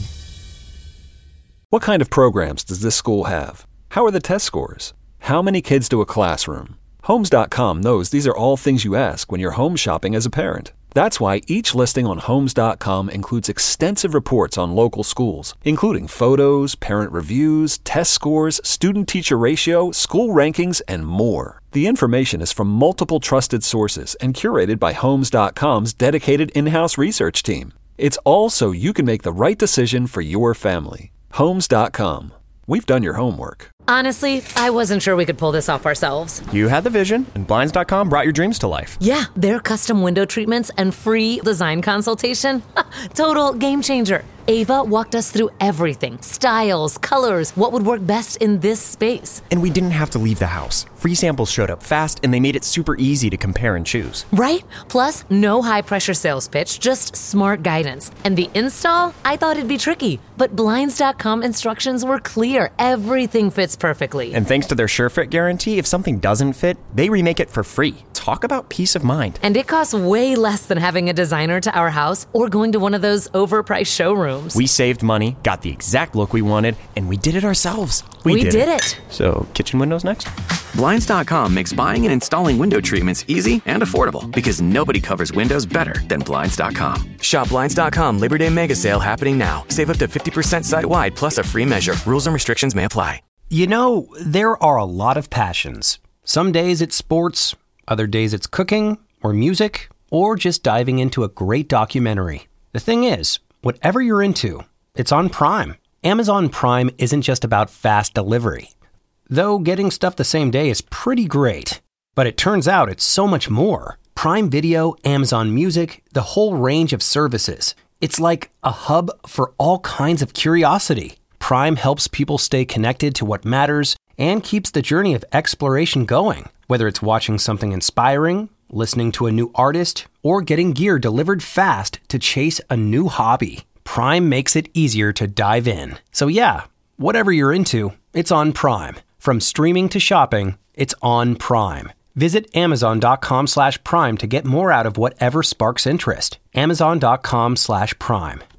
C: What kind of programs does this school have? How are the test scores? How many kids do a classroom? Homes dot com knows these are all things you ask when you're home shopping as a parent. That's why each listing on Homes dot com includes extensive reports on local schools, including photos, parent reviews, test scores, student-teacher ratio, school rankings, and more. The information is from multiple trusted sources and curated by Homes dot com's dedicated in-house research team. It's all so you can make the right decision for your family. Homes dot com. We've done your homework.
D: Honestly, I wasn't sure we could pull this off ourselves.
E: You had the vision, and Blinds dot com brought your dreams to life.
D: Yeah, their custom window treatments and free design consultation. Total game changer. Ava walked us through everything. Styles, colors, what would work best in this space.
E: And we didn't have to leave the house. Free samples showed up fast, and they made it super easy to compare and choose.
D: Right? Plus, no high-pressure sales pitch, just smart guidance. And the install? I thought it'd be tricky. But Blinds dot com instructions were clear. Everything fits perfectly.
E: And thanks to their SureFit guarantee, if something doesn't fit, they remake it for free. Talk about peace of mind.
D: And it costs way less than having a designer to our house or going to one of those overpriced showrooms.
E: We saved money, got the exact look we wanted, and we did it ourselves.
D: We, we did, did it. it.
E: So, kitchen windows next?
F: Blinds dot com makes buying and installing window treatments easy and affordable because nobody covers windows better than Blinds dot com. Shop Blinds dot com Labor Day Mega Sale happening now. Save up to fifty percent site-wide plus a free measure. Rules and restrictions may apply.
R: You know, there are a lot of passions. Some days it's sports, other days it's cooking or music, or just diving into a great documentary. The thing is, whatever you're into, it's on Prime. Amazon Prime isn't just about fast delivery. Though getting stuff the same day is pretty great. But it turns out it's so much more. Prime Video, Amazon Music, the whole range of services. It's like a hub for all kinds of curiosity. Prime helps people stay connected to what matters and keeps the journey of exploration going. Whether it's watching something inspiring, listening to a new artist, or getting gear delivered fast to chase a new hobby, Prime makes it easier to dive in. So yeah, whatever you're into, it's on Prime. From streaming to shopping, it's on Prime. Visit Amazon dot com slash Prime to get more out of whatever sparks interest. Amazon dot com slash Prime.